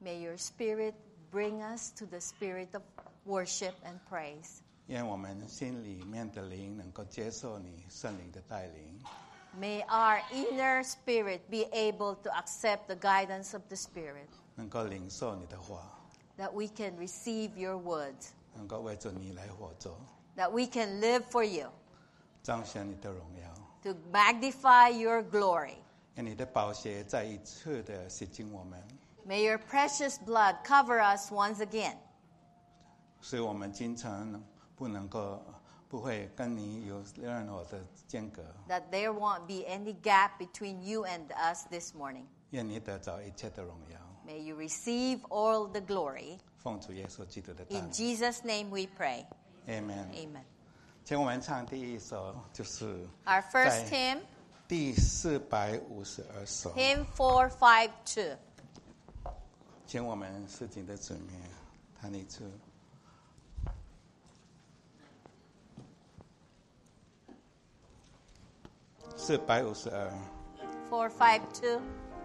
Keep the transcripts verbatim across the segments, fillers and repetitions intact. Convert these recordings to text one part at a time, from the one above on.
May your Spirit bring us to the spirit of worship and praise. 愿我们心里面的灵能够接受你圣灵的带领。 May our inner spirit be able to accept the guidance of the Spirit. 能够领受你的话。 That we can receive your words. 能够为着你来活着。 That we can live for you. 彰显你的荣耀。 To magnify your glory. 愿你的宝血再一次的洗净我们。 May your precious blood cover us once again. 使我们经常不能够不会跟你有任何的间隔。 That there won't be any gap between you and us this morning. 愿你得着一切的荣耀。 May you receive all the glory. 奉主耶稣基督的大名。 In Jesus' name we pray. Amen. Amen. 请我们唱第一首，就是 Our first hymn. 第四百五十二首。 Hymn four five two. 请我们诗经的姊妹弹一次。四百五十二。 Four five two.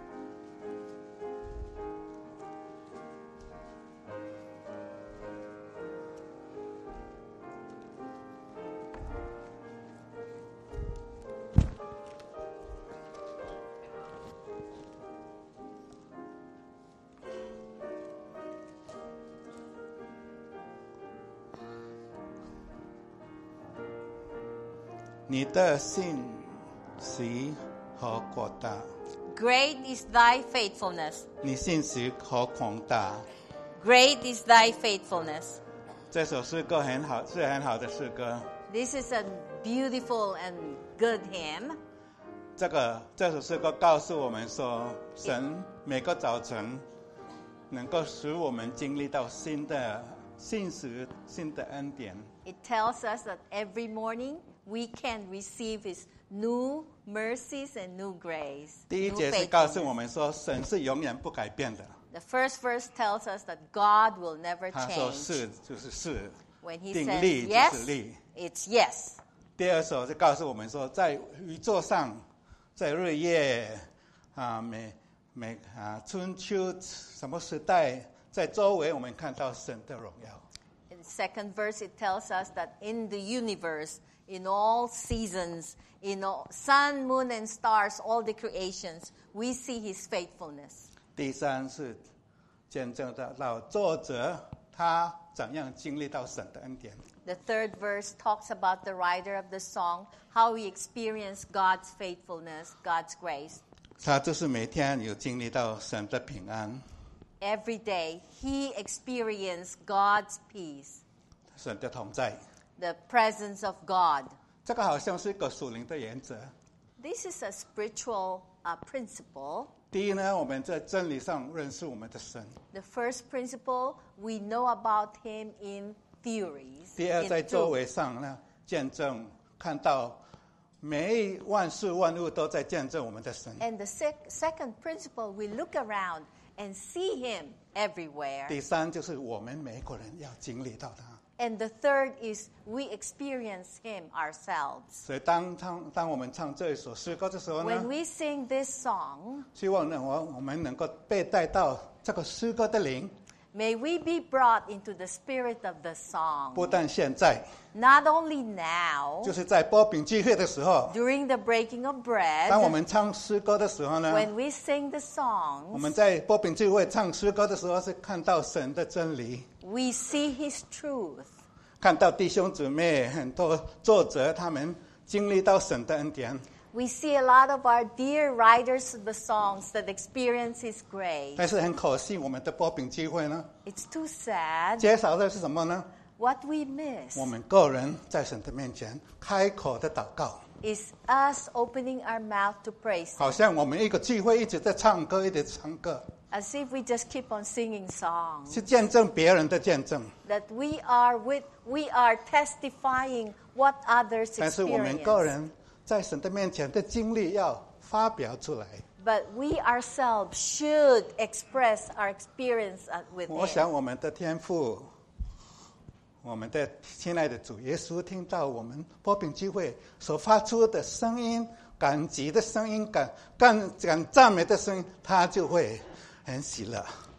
你的信实和广大 Great is thy faithfulness. 你信实和广大 Great is thy faithfulness. 这首诗歌很好，是很好的诗歌。 This is a beautiful and good hymn. 这个这首诗歌告诉我们说，神每个早晨能够使我们经历到新的信实、新的恩典。 It tells us that every morning we can receive His new mercies and new grace. 第一 new 节是告诉 faithfulness. 我们说，神是永远不改变的。 The first verse tells us that God will never 他说 change. 是就是是， When He 定 says 力就 yes, 是力。 it's yes. 第二首是告诉我们说，在宇宙上，在日夜啊，每每啊春秋什么时代，在周围我们看到神的荣耀。 In the second verse, it tells us that in the universe, in all seasons, in all sun, moon, and stars, all the creations, we see His faithfulness. 第三是见证到到作者他怎样经历到神的恩典。 The third verse talks about the writer of the song, how he experienced God's faithfulness, God's grace. 他就是每天有经历到神的平安， Every day, he experienced God's peace, 神的同在。 the presence of God. 这个好像是一个属灵的原则。 This is a spiritual uh, principle. 第一呢，我们在真理上认识我们的神； The first principle, we know about him in theories. 第二， in 在周 truth. 围上呢，见证看到每一万事万物都在见证我们的神。 And the sec- second principle, we look around and see him everywhere. 第三，就是我们每个人要经历到他。 And the third is we experience him ourselves. 所以当唱当我们唱这一首诗歌的时候 When 呢， we sing this song, 希望呢我我们能够被带到这个诗歌的灵， may we be brought into the spirit of the song. 不但现在， Not only now, 就是在波饼聚会的时候， during the breaking of 当我 bread, 们唱诗歌的时候呢， when we sing the 我 songs, 们在波饼聚会唱诗歌的时候是看到神的真理。 we see his truth. 看到弟兄姊妹很多作者他们经历到神的恩典， We see a lot of our dear writers of the songs that experience his grace. 但是很可惜我们的波饼聚会呢， It's too sad. 缺少的是什么呢？ What we miss 我们个人在神的面前开口的祷告， is us opening our mouth to praise 好像我们一个聚会一直在唱歌，一直唱歌， as if we just keep on singing songs. 是见证别人的见证。 That we are with, we are testifying what others 但是我们个 experience. 人在神的面前的经历要发表出来。 But we ourselves should express our experience uh, with 我 him. 想我们的天父，我们的亲爱的主耶稣，听到我们波饼聚会所发出的声音，感激的声音，感感感赞美的声音，他就会很喜乐。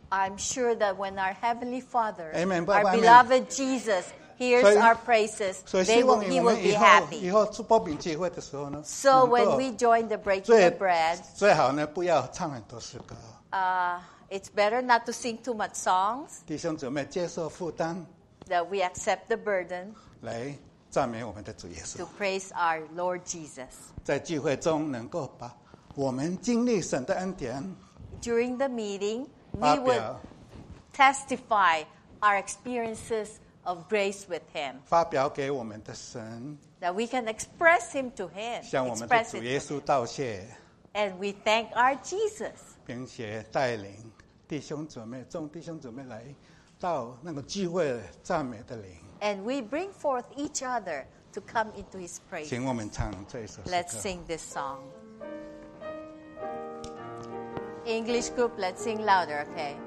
I'm sure that when our Heavenly Father, Amen. our Amen. beloved Jesus, hears 所以- our praises, 所以 they 希 will, 望 He 我 will 们 be 以后 happy. 以后做报饼聚会的时候呢， So 能 when 够 we join the breaking 最 of bread, 最好呢不要唱很多诗歌， uh, it's better not to sing too much songs, 弟兄姊妹接受负担， that we accept the burden 来赞美我们的主耶稣 to， praise our Lord Jesus. 在聚会中能够把我们经历神的恩典 During the meeting, 发 we would 表 testify our experiences of grace with Him, 发表给我们的神， that we can express Him to Him, 向我们的 express 主 it 耶 to 稣 Him. 道谢， And we thank our Jesus. 并且带领弟兄姊妹众弟兄姊妹来到那个聚会赞美的灵。 And we bring forth each other to come into His praise. 请我们唱这一首诗 Let's 歌。 sing this song. English group, let's sing louder, okay?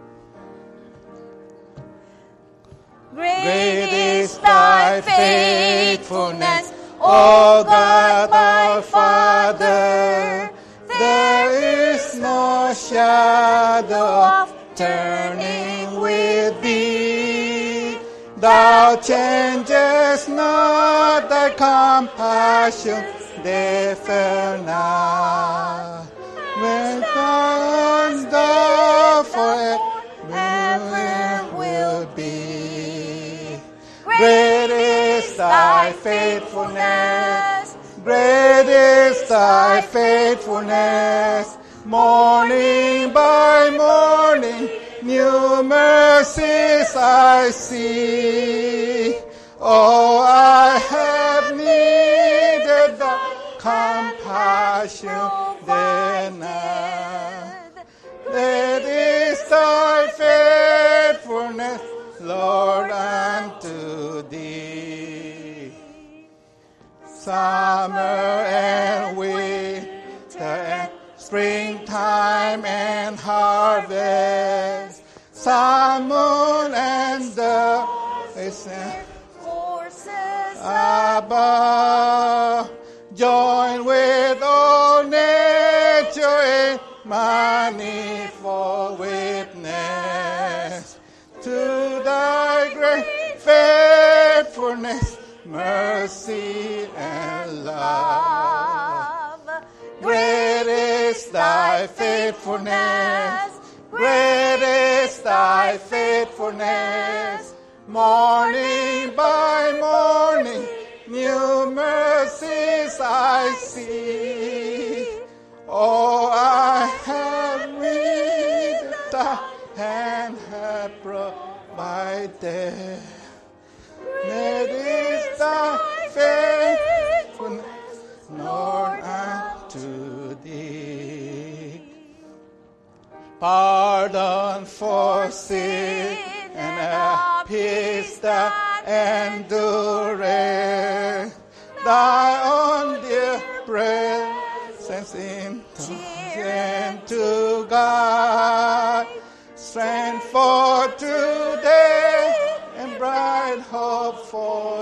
Great is thy faithfulness, O God my Father. There is no shadow of turning with thee. Thou changest not thy compassion, they fail not. When thou thou forever will be. Great is thy faithfulness. Great is thy faithfulness. Morning by morning, new mercies I see. Oh, I have needed thy compassion day and night. Great is thy faithfulness, Lord, unto thee. Summer and winter and springtime and harvest, sun, moon, and the Forces above, join with all nature in manifold witness to thy great faithfulness, mercy, and love. Great is thy faithfulness, great is thy faithfulness. Morning by morning, new mercies I see. Oh, I have needed thy hand hath provided. Great is thy faithfulness, Lord, unto thee. Pardon for sin and a peace that endureth. Thy own dear presence into and to God. Strength for today and bright hope for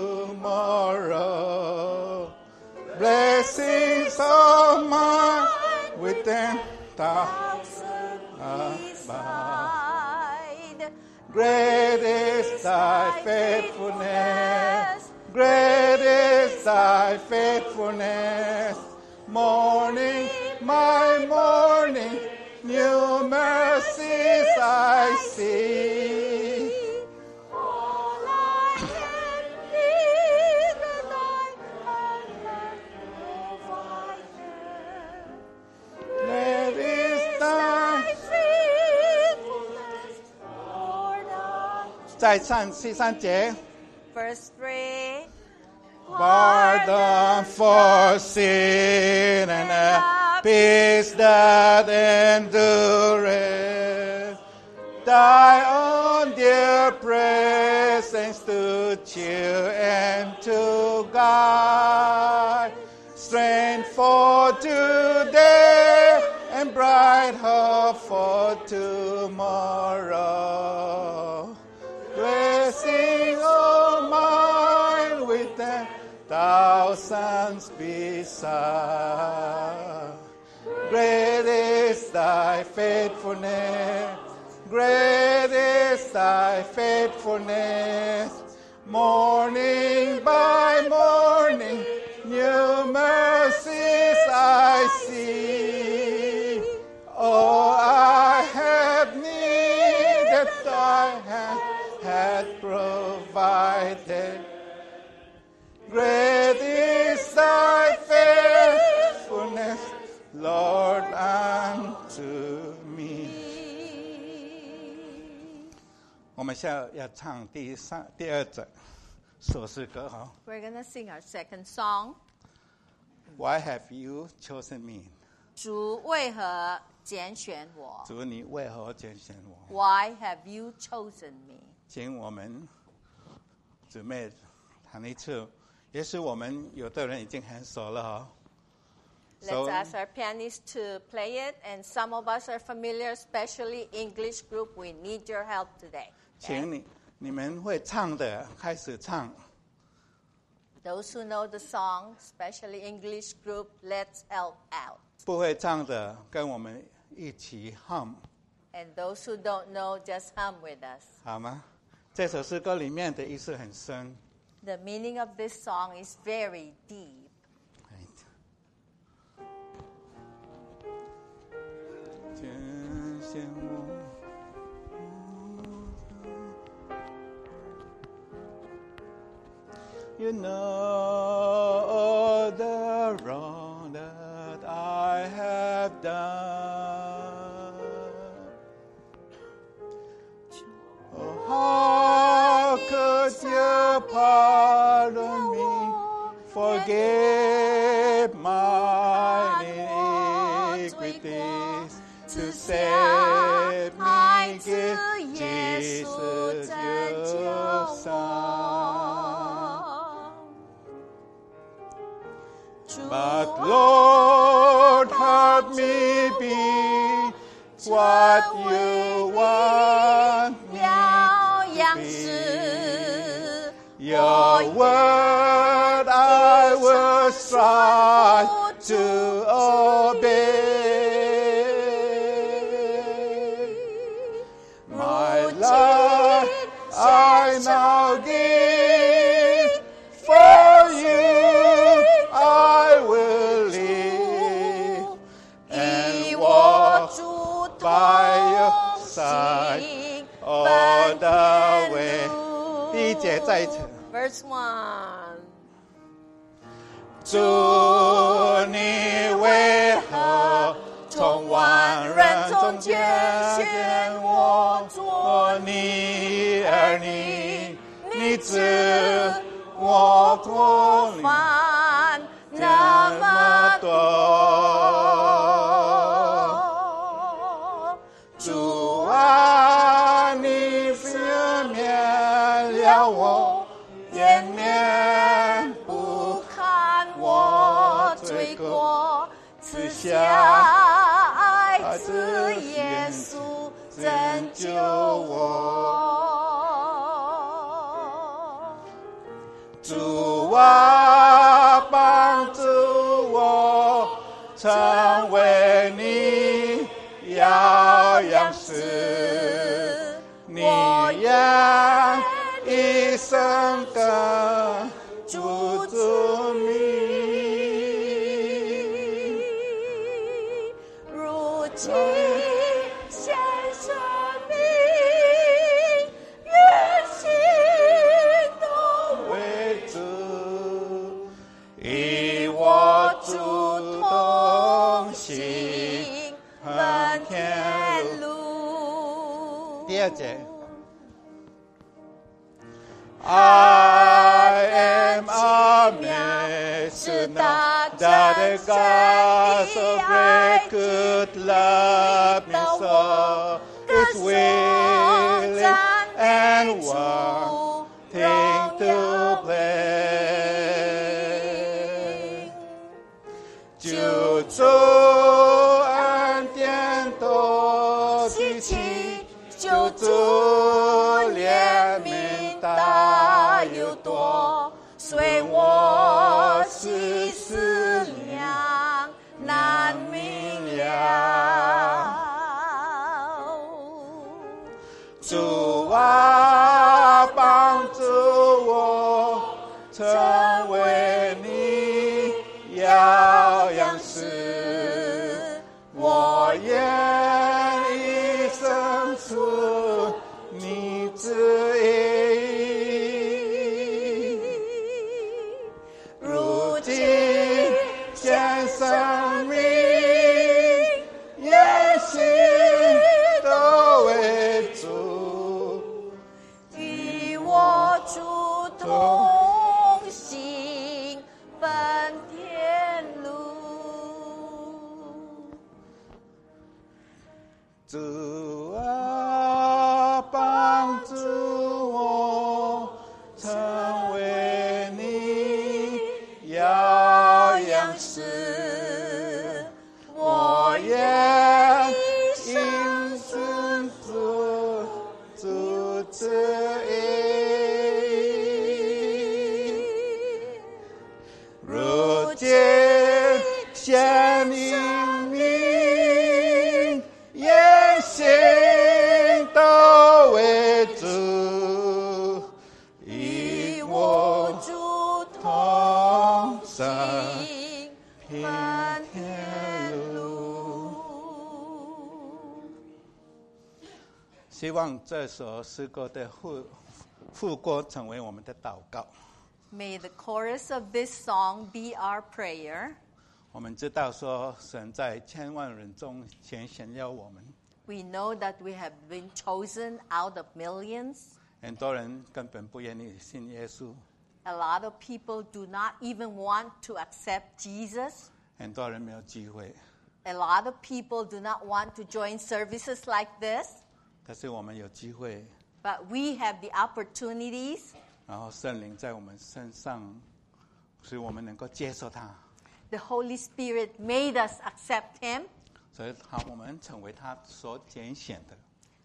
tomorrow. Blessings of mine within thousand abide. Great is thy faithfulness, great is thy faithfulness. Morning, my morning, new mercies I see. all I can need, thy hand hath provided. Great is thy faithfulness, Lord, unto 再唱第三节。 Verse three. Pardon for sin and a peace that endureth. Thy own dear presence to cheer and to guide. Strength for today and bright hope for tomorrow. Blessing all mine with them thousands beside. Great is thy faithfulness, Great is thy faithfulness. Morning by morning, new mercies I see. Oh, I have needed, thy hand hath provided. Great is thy faithfulness, Lord, unto me. 我们现在要唱第三、第二首首诗歌哈。 We're gonna sing our second song. Why have you chosen me? 主为何拣选我？ 主，你为何拣选我？ Why have you chosen me? 请我们姊妹弹一次，也许我们有的人已经很熟了哈。 Let's So- ask our pianist to play it, and some of us are familiar, especially English group. We need your help today. 请你你们会唱的开始唱， Those who know the song, especially English group, let's help out. 不会唱的跟我们一起 hum， And those who don't know, just hum with us. 好吗？这首诗歌里面的意思很深。 The meaning of this song is very deep. 拣选我。You know the wrong that I have done. Oh, how could you pardon me, forgive my iniquities, to save me, give Jesus your Son. But Lord, help me be what you want me to be. Your word I will strive to obey. My life I now give for you. I will live and walk by your side all the way. 第一节再一次。 Verse one. 主，你为何从万人中拣选我做你儿女？你知我过犯这那么么多。主啊，你赦免了我，掩面不看我罪过，赐下爱子耶稣拯救我。 主啊，帮助我成为你耀样式，你让一生跟主主你。 如今献生命，愿心都为主，与我主同行， 奔天天路。 路。 第二节。I am amazed now that a God so great could love me so, is willing and wanting to blame. 救主恩典多极其，救主怜悯大又多，虽我细思量难明了。 主啊，帮助我成为你耀样式，我愿一生出你旨意。如今献生命，愿心都为主， 与我主同行，奔天路。 主啊，帮助我成为你耀样式，我愿因顺主主旨意。如今献灵命，愿心都为主，与我主同上行， 平奔天天路。 路。 希望这首诗歌的副副歌成为我们的祷告。 May the chorus of this song be our prayer. 我们知道说，神在千万人中拣选了我们， We know that we have been chosen out of millions. 很多人根本不愿意信耶稣， A lot of people do not even want to accept Jesus. 很多人没有机会， A lot of people do not want to join services like this. 但是我们有机会， But we have the opportunities. 然后圣灵在我们身上，使我们能够接受他， The Holy Spirit made us accept Him. 所以好，我们成为他所拣选的。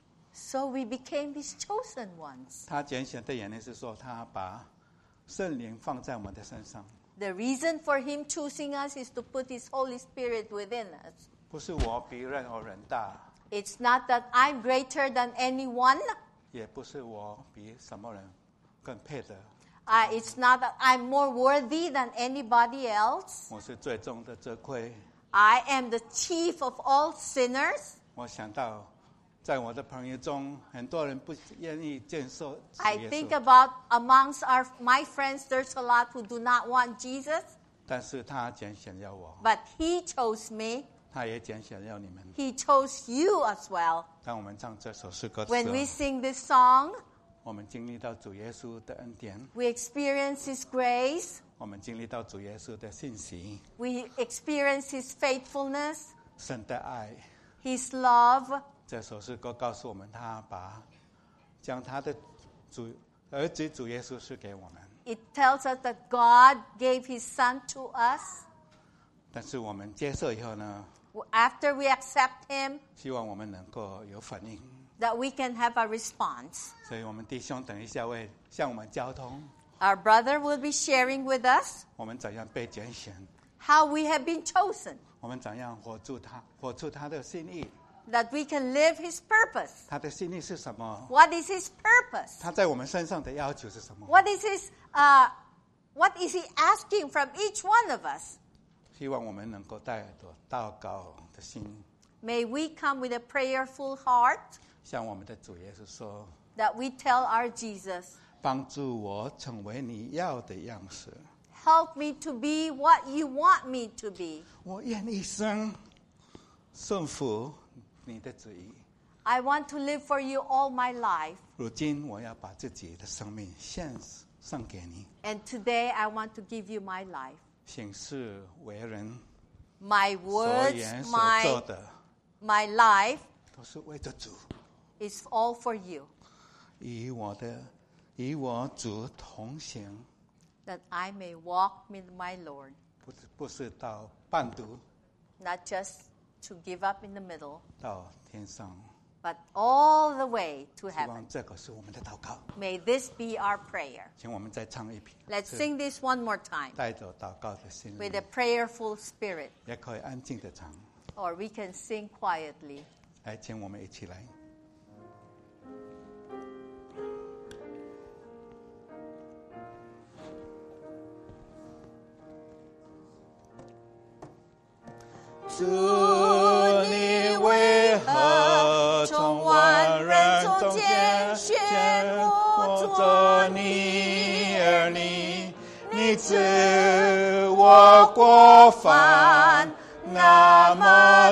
So we became His chosen ones. 他拣选的原因是说，他把圣灵放在我们的身上， The reason for Him choosing us is to put His Holy Spirit within us. 不是我比任何人大， It's not that I'm greater than anyone. 也不是我比什么人更配的。 Uh, it's not that I'm more worthy than anybody else. 我是最重的责愧。 I am the chief of all sinners. 我想到，在我的朋友中，很多人不愿意接受主 I 耶 think 稣， about amongst our my friends, there's a lot who do not want Jesus, 但是他拣选了我， but He chose me. 他也拣选了你们。 He chose you as well. 当我们唱这首诗歌的 When 时 we 候， sing this song, 我们经历到主耶稣的恩典， we experience His grace. 我们经历到主耶稣的信息， We experience His faithfulness, 神的爱。 His love. 这首诗歌告诉我们，他把将他的主儿子主耶稣赐给我们， It tells us that God gave His Son to us. 但是我们接受以后呢， After we accept Him, 希望我们能够有反应。 that we can have a response. 所以我们弟兄等一下会向我们交通， Our brother will be sharing with us 我们怎样被拣选， how we have been chosen, 我们怎样活出他，活出他的心意。 that we can live His purpose. 他的心意是什么？ What is His purpose? 他在我们身上的要求是什么？ What is His, uh, what is He asking from each one of us? 希望我们能够带着祷告的心， May we come with a prayerful heart 向我们的主耶稣说： that we tell our Jesus, 帮助我成为你要的样式。 help me to be what you want me to be. 我愿一生顺服你的旨意。 I want to live for you all my life. 如今我要把自己的生命献上给你， And today I want to give you my life. 行事为人 My 所 words, 言所做 my, 的， my life 都是为着主， is all for you, 与我的与我主同行， that I may walk with my Lord, 不是不是到半途， not just to give up in the middle, 到天上。 but all the way to 希 heaven. 望这个是我们的祷告， May this be our prayer. 请我们再唱一遍。 Let's 是 sing this one more time 带着祷告的心 with 灵 a，prayerful spirit, 也可以安静的唱。 or we can sing quietly. 来，请我们一起来。 主，你为何从万人中间选我做你儿女？你知我过犯那么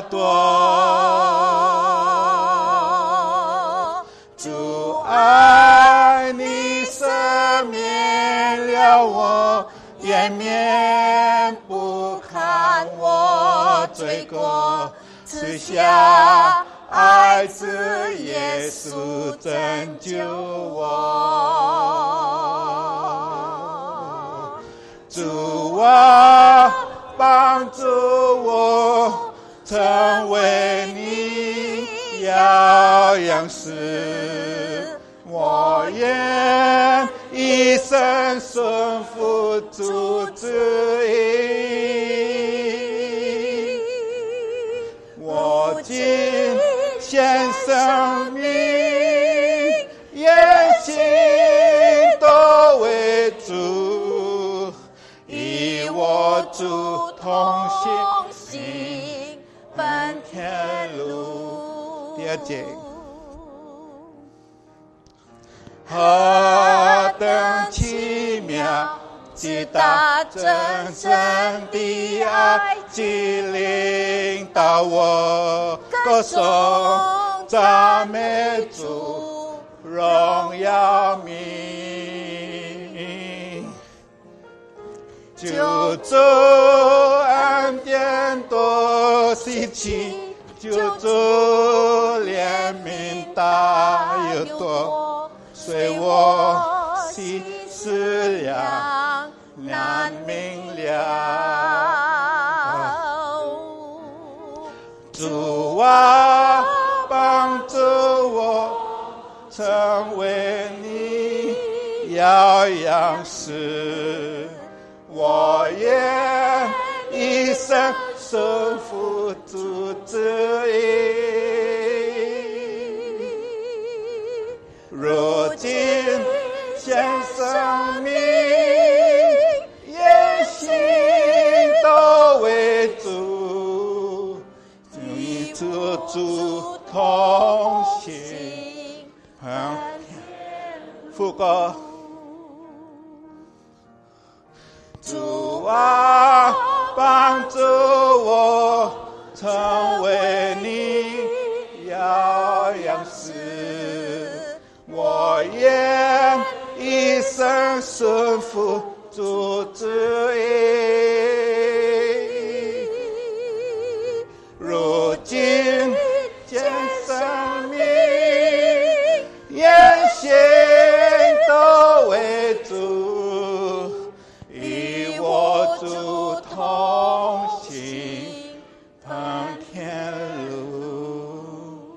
多，主爱你赦免了我，掩面不看我罪过，赐下爱子耶稣拯救我。主啊，帮助我成为你耀样式，我愿一生顺服主旨意，我今献生命，愿心都为主，与我主同行，奔天路。第二节，何等奇妙，极大真正的爱，激领到我歌颂赞美主，荣耀名。救主恩典多稀奇，救主怜悯大又多，随我心思量难明了。主啊，帮助我成为你耀样式，我愿一生顺服主旨意，如今献生命，愿心都为主，与主主同行。嗯，副歌。主啊，帮助我成为你耀样式，我愿一生顺服主旨意，如今献生命，愿心都为主，与我主同行，奔天路。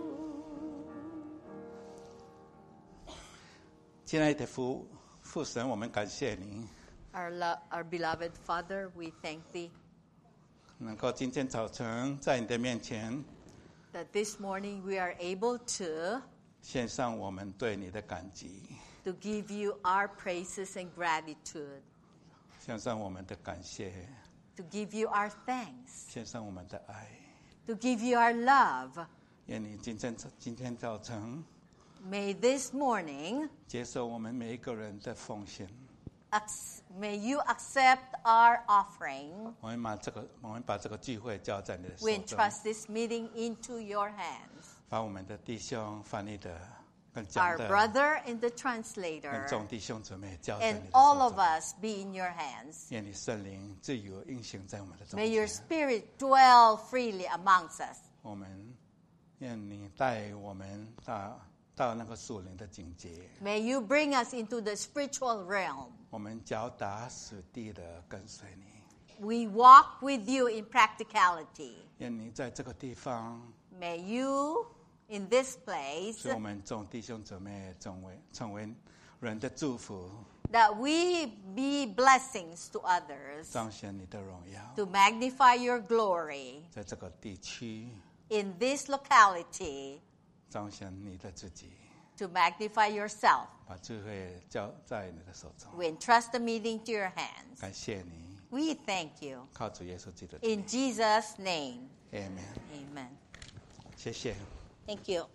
亲爱的父父神，我们感谢你。 Our, lo- our beloved Father, we thank Thee 能够今天早晨在你的面前 that this morning we are able to 献上我们对你的感激， to give You our praises and gratitude, 献上我们的感谢， to give You our thanks, 献上我们的爱。 to give You our love. 愿你今天今天早晨 May this morning, 接受我们每一个人的奉献。 ac- may You accept our offering. 我们把这个我们把这个聚会交在你的手 We 中， entrust this meeting into Your hands. 把我们的弟兄翻译的跟讲 Our 的 brother and the 跟 translator, 众弟兄姊妹交在 and 你的 all 手 of 中。 us be in Your hands. 愿你圣灵自由运行在我们的中 May Your 间。 Spirit dwell freely amongst us. 我们愿你带我们到到那个属灵的境界， May You bring us into the spiritual realm. 我们脚踏实地的跟随你。 We walk with You in practicality. 愿你在这个地方， May You, in this place, 使我们众弟兄姊妹成为成为人的祝福， that we be blessings to others, 彰显你的荣耀， to magnify Your glory 在这个地区 in this locality, 彰显你的自己， to magnify Yourself. 把智慧交在你的手中。 We entrust the meeting to Your hands. 感谢你， We thank you. 靠主耶稣基督的 In Jesus' name, Amen。 amen. 谢谢。 Thank you.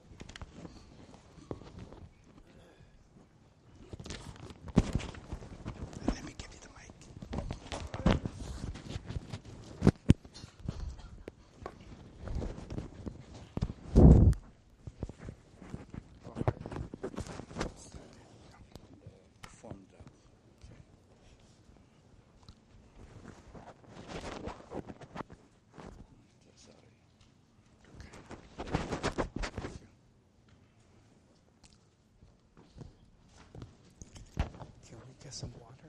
Let me give you the mic. Formed up. Sorry. Can we get some water?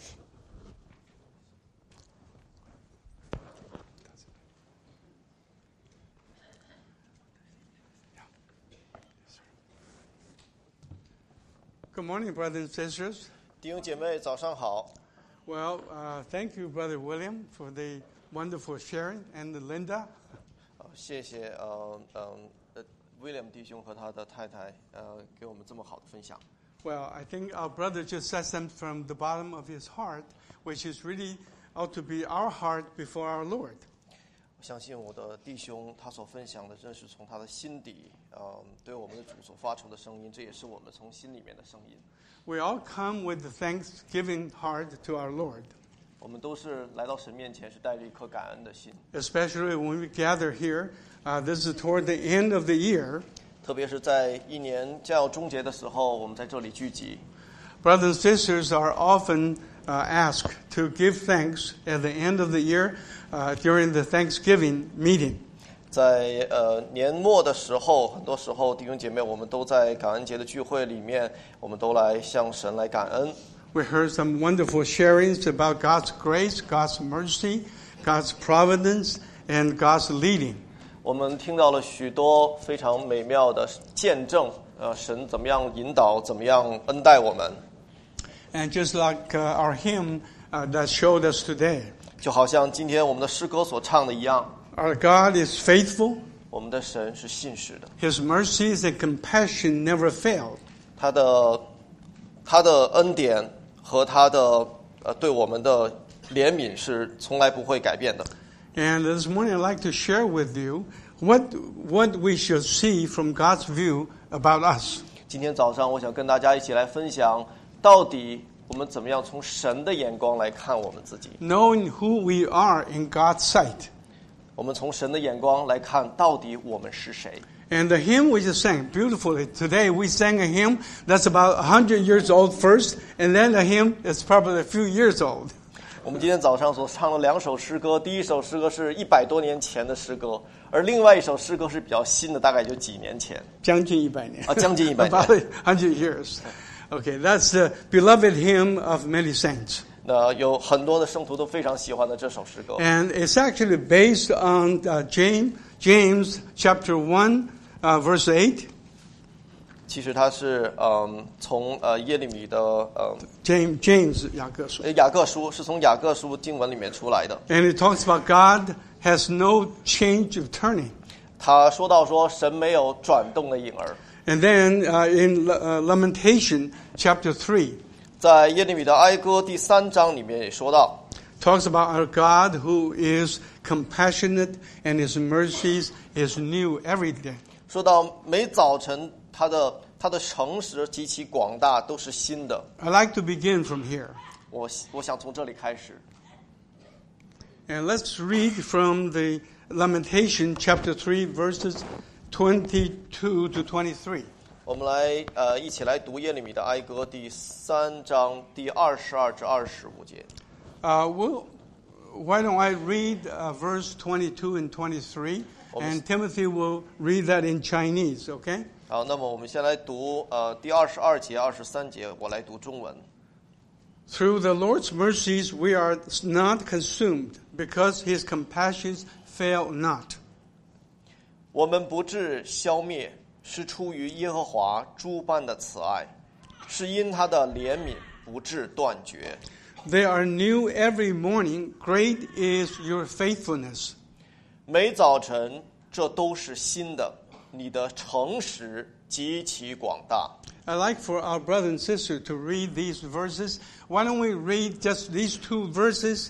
Good morning, brothers and sisters. 弟兄姐妹，早上好。 Well, uh, thank you, Brother William, for the wonderful sharing, and Linda. 呃谢谢呃嗯呃 William 弟兄和他的太太呃给我们这么好的分享。 Well, I think our brother just said something from the bottom of his heart, which is really ought to be our heart before our Lord. 我相信我的弟兄他所分享的，真是从他的心底，呃，对我们的主所发出的声音，这也是我们从心里面的声音。 We all come with the thanksgiving heart to our Lord, 我们都是来到神面前，是带着一颗感恩的心。 especially when we gather here. Uh, this is toward the end of the year. 特别是在一年将要终结的时候，我们在这里聚集。 Brothers and sisters are often uh, asked to give thanks at the end of the year uh, during the Thanksgiving meeting. 在呃年末的时候，很多时候弟兄姐妹，我们都在感恩节的聚会里面，我们都来向神来感恩。 We heard some wonderful sharings about God's grace, God's mercy, God's providence, and God's leading. 我们听到了许多非常美妙的见证，呃，神怎么样引导，怎么样恩待我们， And just like uh, our hymn uh, that showed us today, 就好像今天我们的诗歌所唱的一样， our God is faithful, 我们的神是信实的， His mercies and compassion never fail. 他的他的恩典和他的呃对我们的怜悯是从来不会改变的。 And this morning I'd like to share with you what, what we should see from God's view about us. 今天早上，我想跟大家一起来分享，到底我们怎么样从神的眼光来看我们自己。 Knowing who we are in God's sight. 我们从神的眼光来看，到底我们是谁。 And the hymn we just sang beautifully. Today we sang a hymn that's about one hundred years old first, and then a hymn that's probably a few years old. 我们今天早上所唱的两首诗歌，第一首诗歌是一百多年前的诗歌，而另外一首诗歌是比较新的，大概就几年前。 将近一百年。 啊，将近一百年。 About one hundred years. Okay, that's the beloved hymn of many saints. 那有很多的圣徒都非常喜欢的这首诗歌。 And it's actually based on uh, James, James chapter one, uh, verse eight. 其实它是嗯从呃耶利米的呃 James, James 雅各书。 雅各书是从雅各书经文里面出来的。 And it talks about God has no change of turning. 他说到说神没有转动的影儿。 And then uh, in uh, Lamentation chapter three, 在耶利米的哀歌第三章里面也说到， talks about our God who is compassionate and His mercies is new every day. 说到每早晨他的他的诚实极其广大，都是新的。 I'd like to begin from here. 我我想从这里开始。 And let's read from the Lamentation chapter three, verses twenty-two to twenty-three. 我们来呃一起来读耶利米的哀歌第三章第二十二至二十五节。 Uh, we'll, why don't I read uh, verse twenty-two and twenty-three, and Timothy will read that in Chinese, okay? 好，那么我们先来读呃第二十二节、二十三节，我来读中文。 Through the Lord's mercies we are not consumed, because His compassions fail not. 我们不致消灭，是出于耶和华诸般的慈爱，是因他的怜悯不致断绝。 They are new every morning. Great is your faithfulness. 每早晨这都是新的，你的诚实极其广大。 I'd like for our brother and sister to read these verses. Why don't we read just these two verses? Uh,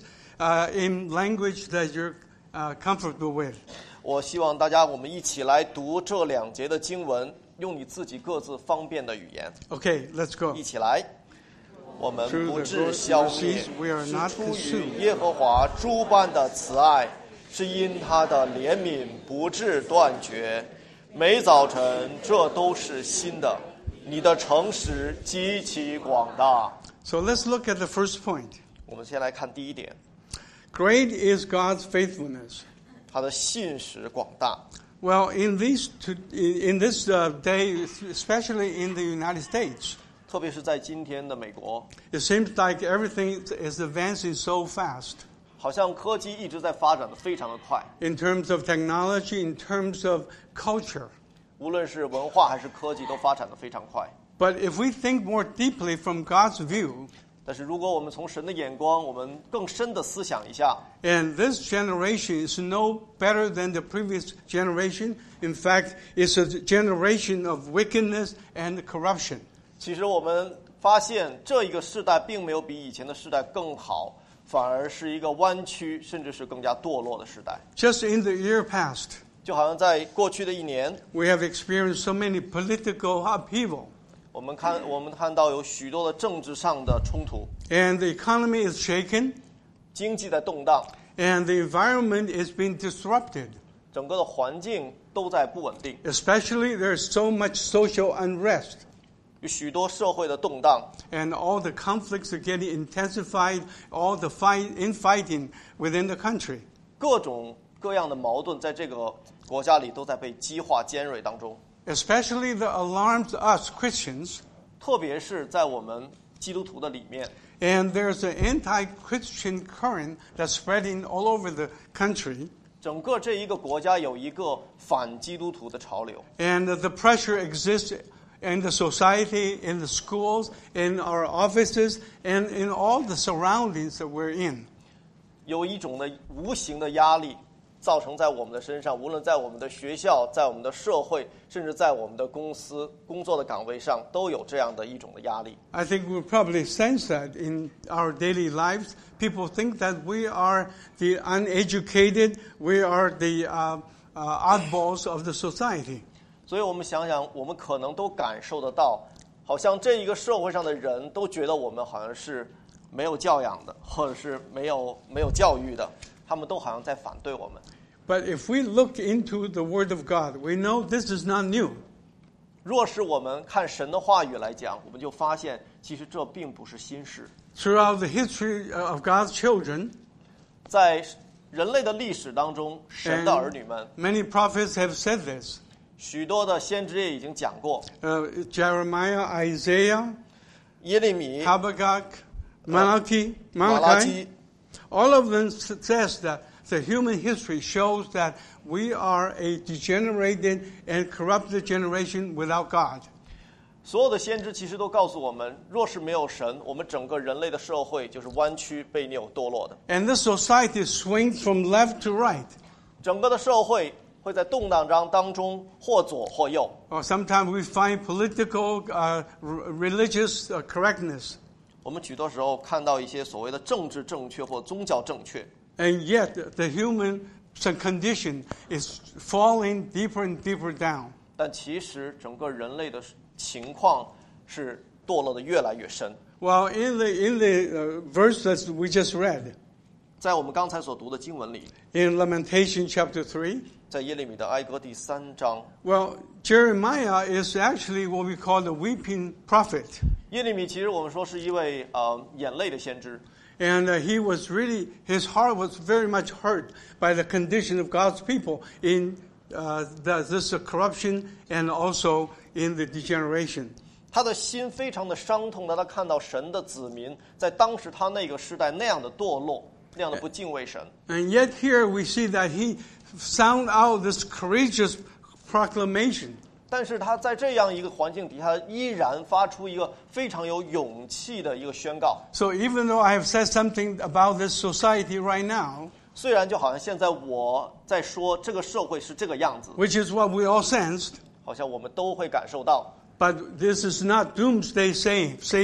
uh, in language that you're uh, comfortable with. 我希望大家我们一起来读这两节的经文，用你自己各自方便的语言。 Okay, let's go. 一起来。我们 Through 不 the 致 Lord's 消灭， mercies, we are 是 not 出于 consumed. 耶和华诸般的慈爱，是因他的怜悯不致断绝。每早晨，这都是新的。你的诚实极其广大。 So let's look at the first point. 我们先来看第一点， Great is God's faithfulness. 他的信实广大。 Well, in these two, in, in this uh, day, especially in the United States, 特别是在今天的美国， it seems like everything is advancing so fast 好像科技一直在发展的非常的快， in terms of technology, in terms of culture. 无论是文化还是科技都发展的非常快。 But if we think more deeply from God's view, 但是如果我们从神的眼光，我们更深的思想一下， and this generation is no better than the previous generation, in fact, it's a generation of wickedness and corruption. 其实我们发现这一个世代并没有比以前的世代更好，反而是一个弯曲，甚至是更加堕落的时代。 Just in the year past, 就好像在过去的一年， we have experienced so many political upheaval, 我们看我们看到有许多的政治上的冲突， and the economy is shaken, 经济在动荡， and the environment is being disrupted. 整个的环境都在不稳定， Especially, there's so much social unrest, 有许多社会的动荡， and all the conflicts are getting intensified, all the fight, infighting within the country. 各种各样的矛盾在这个国家里都在被激化尖锐当中。 Especially that alarms us Christians, 特别是在我们基督徒的里面， and there's an anti-Christian current that's spreading all over the country, 整个这一个国家有一个反基督徒的潮流， and the pressure exists in the society, in the schools, in our offices, and in all the surroundings that we're in. 有一种的无形的压力造成在我们的身上，无论在我们的学校，在我们的社会，甚至在我们的公司工作的岗位上，都有这样的一种的压力。 I think we probably sense that in our daily lives. People think that we are the uneducated, we are the uh, uh, oddballs of the society. 所以我们想想，我们可能都感受得到，好像这一个社会上的人都觉得我们好像是没有教养的，或者是没有没有教育的，他们都好像在反对我们。 But if we look into the Word of God, we know this is not new. 若是我们看神的话语来讲，我们就发现，其实这并不是新事。 Throughout the history of God's children, 在人类的历史当中，神的儿女们， many prophets have said this. 许多的先知也已经讲过， Uh, Jeremiah, Isaiah, 耶利米、 Habakkuk, Malachi, 马拉 Malachi, 基， all of them s- says that the human history shows that we are a degenerated and corrupted generation without God. 所有的先知其实都告诉我们，若是没有神，我们整个人类的社会就是弯曲、悖扭、堕落的。 And this society swings from left to right. 整个的社会会在动荡当当中或左或右。 Or sometimes we find political, uh, r- religious uh, correctness. 我们许多时候看到一些所谓的政治正确或宗教正确， And yet the human condition is falling deeper and deeper down. 但其实整个人类的情况是堕落的越来越深。 Well, in the, in the uh, verse that we just read, 在我们刚才所读的经文里， in Lamentation chapter three, 在耶利米的哀歌第三章， well, Jeremiah is actually what we call the weeping prophet. 耶利米其实我们说是一位呃眼泪的先知， And uh, he was really, his heart was very much hurt by the condition of God's people in uh, the, this uh, corruption and also in the degeneration. 他的心非常的伤痛，当他看到神的子民在当时他那个时代那样的堕落，那样的不敬畏神。 And yet here we see that he sound out this courageous proclamation. 但是他在这样一个环境底下，依然发出一个非常有勇气的一个宣告。 So even though I have said something about this society right now, 虽然就好像现在我在说这个社会是这个样子， which is what we all sensed, 好像我们都会感受到， but this is not doomsday saying, saying.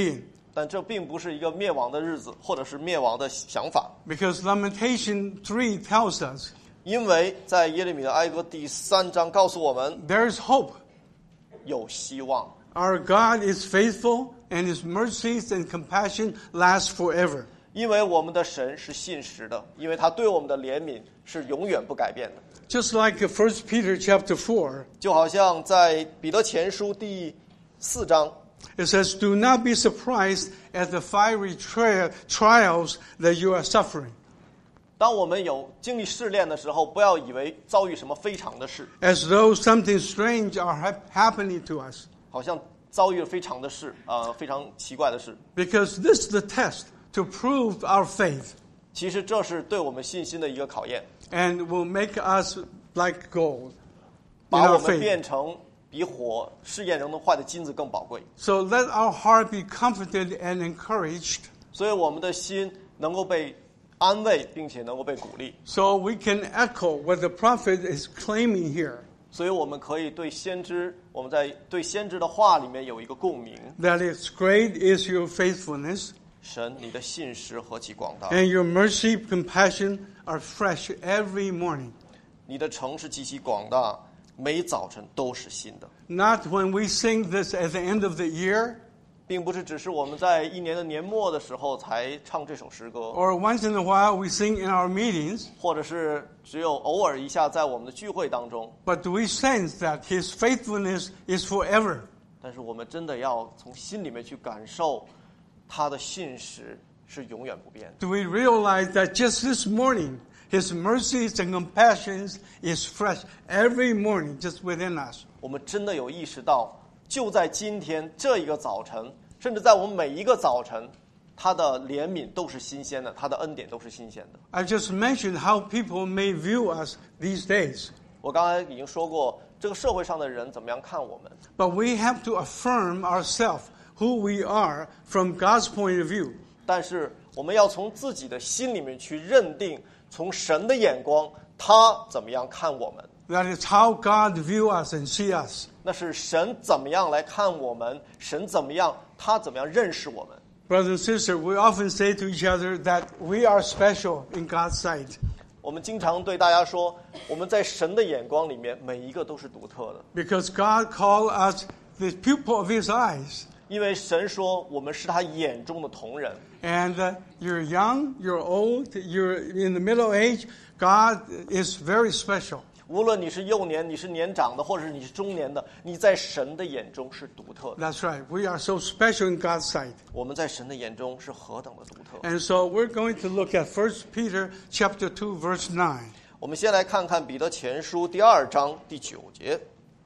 但这并不是一个灭亡的日子，或者是灭亡的想法。 Because Lamentation three tells us 因为在耶利米的哀歌第三章告诉我们 there is hope. 有希望。 Our God is faithful, and His mercies and compassion last forever. 因为我们的神是信实的，因为他对我们的怜悯是永远不改变的。 Just like First Peter chapter four, 就好像在彼得前书第四章 it says, "Do not be surprised at the fiery tri- trials that you are suffering, 当我们有经历试炼的时候，不要以为遭遇什么非常的事， as though something strange are hap- happening to us, 好像遭遇了非常的事，呃，非常奇怪的事。 because this is the test to prove our faith, 其实这是对我们信心的一个考验， and will make us like gold in 把 our 我们 faith." 变成比火试验仍能坏的金子更宝贵。 So let our heart be comforted and encouraged, 所以我们的心能够被安慰，并且能够被鼓励。 so we can echo what the prophet is claiming here, 所以我们可以对先知，我们在对先知的话里面有一个共鸣。 that it's great is your faithfulness, 神，你的信实何其广大， and your mercy, compassion are fresh every morning. 你的诚实极其广大，每早晨都是新的。 Not when we sing this at the end of the year, 并不是只是我们在一年的年末的时候才唱这首诗歌， or once in a while we sing in our meetings, 或者是只有偶尔一下在我们的聚会当中， but do we sense that His faithfulness is forever? 但是我们真的要从心里面去感受他的信实是永远不变的。 Do we realize that just this morning, His mercies and compassions is fresh every morning just within us? 我们真的有意识到，就在今天这一个早晨，甚至在我们每一个早晨，他的怜悯都是新鲜的，他的恩典都是新鲜的。 I just mentioned how people may view us these days, 我刚才已经说过，这个社会上的人怎么样看我们， but we have to affirm ourselves who we are from God's point of view. 但是我们要从自己的心里面去认定，从神的眼光，他怎么样看我们。 That is how God view us and see us. 那是神怎么样来看我们，神怎么样，他怎么样认识我们。 Brothers and sisters, we often say to each other that we are special in God's sight 我们经常对大家说，我们在神的眼光里面，每一个都是独特的， because God called us the pupil of His eyes. 因为神说我们是他眼中的瞳人。 And uh, you're young, you're old, you're in the middle age, God is very special. 无论你是幼年，你是年长的，或者是你是中年的，你在神的眼中是独特的。 That's right. We are so special in God's sight. 我们在神的眼中是何等的独特。 And so we're going to look at First Peter chapter two, verse nine. 我们先来看看彼得前书第二章第九节。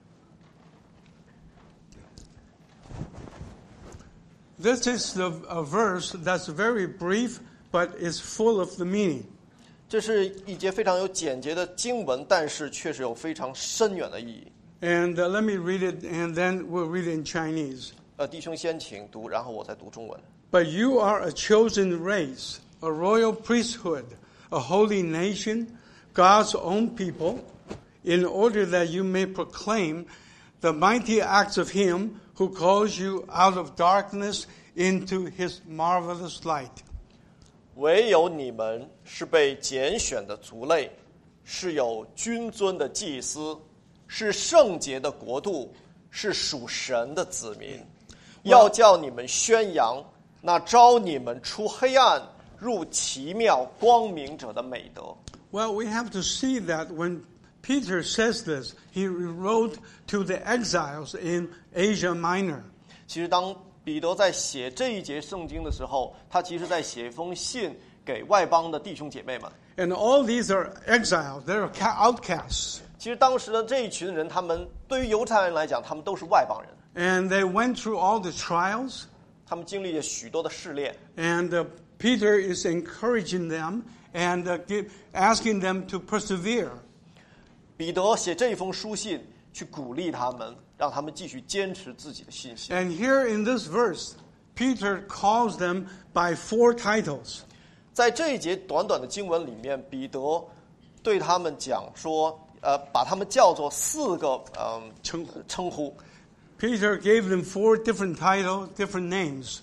This is the, a verse that's very brief, but is full of the meaning. 这是一节非常有简洁的经文，但是却是有非常深远的意义。 And uh, let me read it, and then we'll read it in Chinese. 呃，弟兄先请读，然后我再读中文。 But you are a chosen race, a royal priesthood, a holy nation, God's own people, in order that you may proclaim the mighty acts of Him who calls you out of darkness into His marvelous light. 唯有你们是被拣选的族类，是有君尊的祭司，是圣洁的国度，是属神的子民，要叫你们宣扬那招你们出黑暗入奇妙光明者的美德。 Well, we have to see that when Peter says this, he wrote to the exiles in Asia Minor. 其实当彼得在写这一节圣经的时候，他其实在写一封信给外邦的弟兄姐妹们。 And all these are exiles, they're outcasts. 其实当时的这一群人，他们对于犹太人来讲，他们都是外邦人， And they went through all the trials. 他们经历了许多的试炼。 And uh, Peter is encouraging them and uh, give, asking them to persevere. 彼得写这一封书信，去鼓励他们，让他们继续坚持自己的信心。 And here in this verse, Peter calls them by four titles. 在这一节短短的经文里面，彼得对他们讲说，呃，把他们叫做四个嗯、呃、 称呼。 称呼。 Peter gave them four different titles, different names.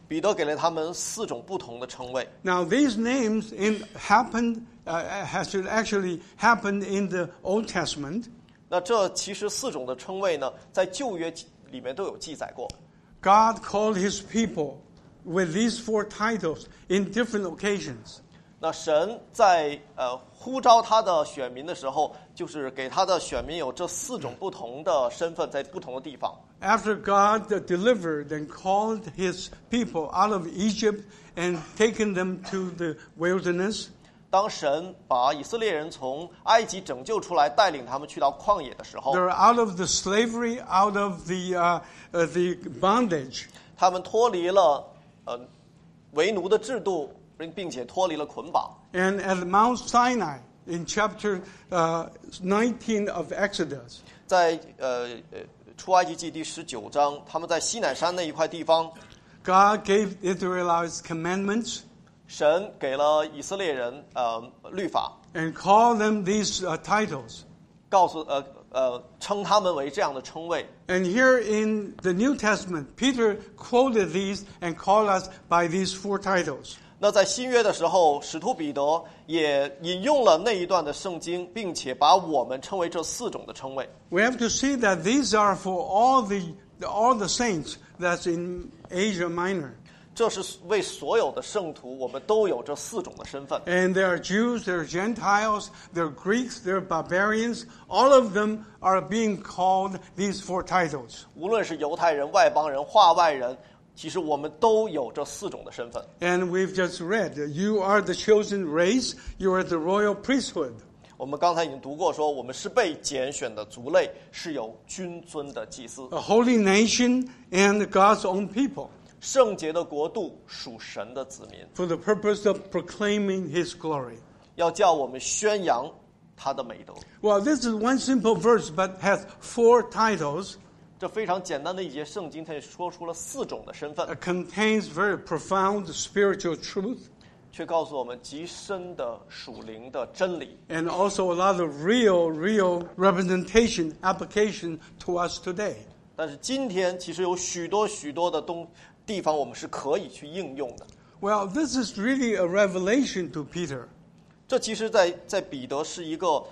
彼得给了他们四种不同的称谓。 Now, these names in happened uh, has actually happened in the Old Testament. 那这其实四种的称谓呢，在旧约里面都有记载过。 God called his people with these four titles in different occasions. 那神在呃呼召他的选民的时候，就是给他的选民有这四种不同的身份，在不同的地方。 After God delivered and called his people out of Egypt and taken them to the wilderness, 当神把以色列人从埃及拯救出来，带领他们去到旷野的时候， they're out of the slavery, out of the uh, uh, the bondage. 他们脱离了呃为奴的制度，并并且脱离了捆绑。 And at Mount Sinai, in chapter uh, nineteen of Exodus, 在呃呃出埃及记第十九章，他们在西乃山那一块地方， God gave Israelites commandments 神给了以色列人呃律法， and called them these uh, titles. 告诉呃呃称他们为这样的称谓。 And here in the New Testament, Peter quoted these and called us by these four titles. 那在新约的时候，使徒彼得也引用了那一段的圣经，并且把我们称为这四种的称谓。 We have to see that these are for all the all the saints that's in Asia Minor. 这是为所有的圣徒，我们都有这四种的身份。 And there are Jews, there are Gentiles, there are Greeks, there are barbarians. All of them are being called these four titles. 无论是犹太人、外邦人、化外人，其实我们都有这四种的身份。 And we've just read, you are the chosen race, you are the royal priesthood. 我们刚才已经读过说，我们是被拣选的族类，是有君尊的祭司， A holy nation and God's own people 圣洁的国度，属神的子民， for the purpose of proclaiming his glory. 要叫我们宣扬他的美德。 Well, this is one simple verse, but has four titles. 这非常简单的一节圣经，它也说出了四种的身份， It contains very profound spiritual truth 却告诉我们极深的属灵的真理， and also a lot of real, real representation, application to us today. 但是今天其实有许多许多的东地方，我们是可以去应用的。 Well, this is really a revelation to Peter. 这其实在，在彼得是一个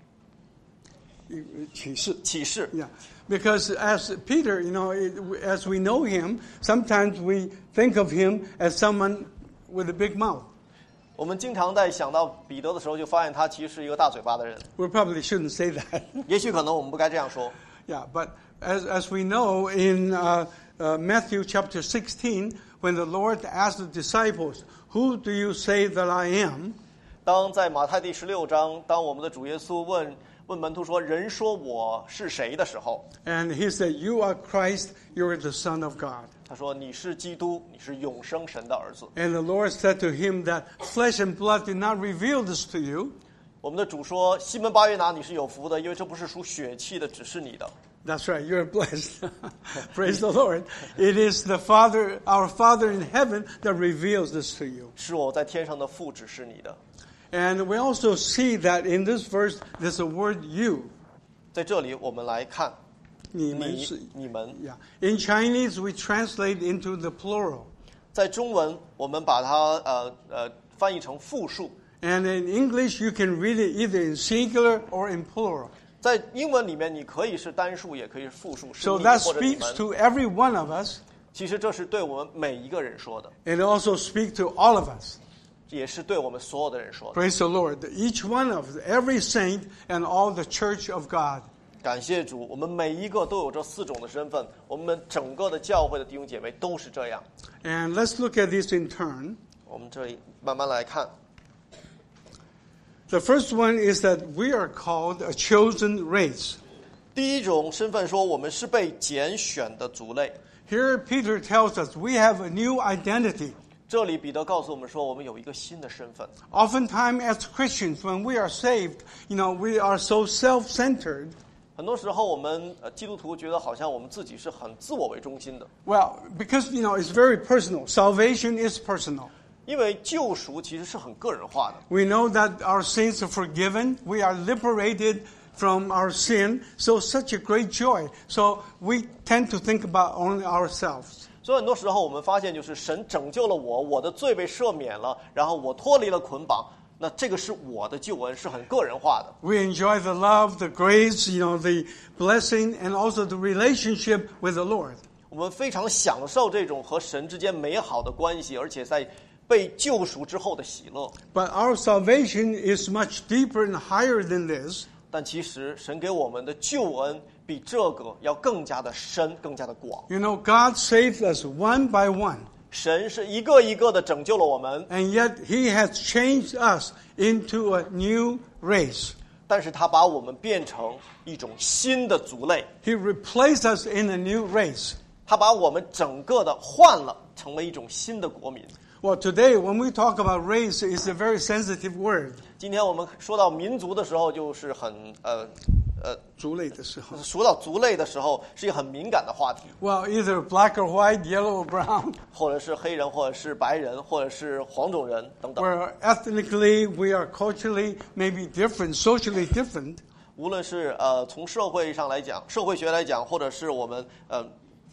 启示。 启示。 Yeah, because as Peter, you know, it, as we know him, sometimes we think of him as someone with a big mouth. 我们经常在想到彼得的时候，就发现他其实是一个大嘴巴的人。 We probably shouldn't say that. 也许可能我们不该这样说。 Yeah, but as as we know in uh, uh, Matthew chapter sixteen, when the Lord asked the disciples, "Who do you say that I am?" 当在马太第十六章，当我们的主耶稣问问门徒说：“人说我是谁的时候 And he said, "You are Christ. You are the Son of God." 他说：“你是基督，你是永生神的儿子。 And the Lord said to him that flesh and blood did not reveal this to you." ” 我们的主说：“西门巴约拿，你是有福的，因为这不是属血气的，只是你的。 That's right. You're blessed. Praise the Lord. It is the Father, our Father in heaven, that reveals this to you. 是我在天上的父指示你的。” And we also see that in this verse, there's a word "you." 在这里，我们来看你们是你你们。 Yeah. In Chinese, we translate into the plural. 在中文，我们把它呃呃翻译成复数。 And in English, you can read it either in singular or in plural. 在英文里面，你可以是单数，也可以是复数，是 So 你 that 或者你 speaks 们。 to every one of us, 其实这是对我们每一个人说的， and it also speaks to all of us. 也是对我们所有的人说的。 Praise the Lord. Each one of us, every saint and all the church of God. 感谢主，我们每一个都有这四种的身份，我们整个的教会的弟兄姐妹都是这样。 And let's look at this in turn. 我们这里慢慢来看。 The first one is that we are called a chosen race. 第一种身份说，我们是被拣选的族类。 Here Peter tells us we have a new identity. 这里彼得告诉我们说，我们有一个新的身份。 Oftentimes as Christians, when we are saved, you know, we are so self-centered. 很多时候，我们呃基督徒觉得好像我们自己是很自我为中心的， Well, because, you know, it's very personal. Salvation is personal. 因为救赎其实是很个人化的。 We know that our sins are forgiven. We are liberated from our sin. So such a great joy. So we tend to think about only ourselves. 所以很多时候我们发现，就是神拯救了我，我的罪被赦免了，然后我脱离了捆绑，那这个是我的救恩，是很个人化的。 We enjoy the love, the grace, you know, the blessing, and also the relationship with the Lord. 我们非常享受这种和神之间美好的关系，而且在被救赎之后的喜乐。 But our salvation is much deeper and higher than this. 但其实神给我们的救恩比这个要更加的深，更加的广。 You know, God saved us one by one. 神是一个一个的拯救了我们， And yet he has changed us into a new race. 但是他把我们变成一种新的族类， He replaced us in a new race. 他把我们整个的换了，成为一种新的国民。 Well, today when we talk about race, it's a very sensitive word. 今天我们说到民族的时候，就是很呃呃， 族类的时候。 说到族类的时候，是一个很敏感的话题， Well, either black or white, yellow or brown. 或者是黑人，或者是白人，或者是黄种人等等。 Where ethnically we are culturally maybe different, socially different. 无论是呃从社会上来讲，社会学来讲，或者是我们呃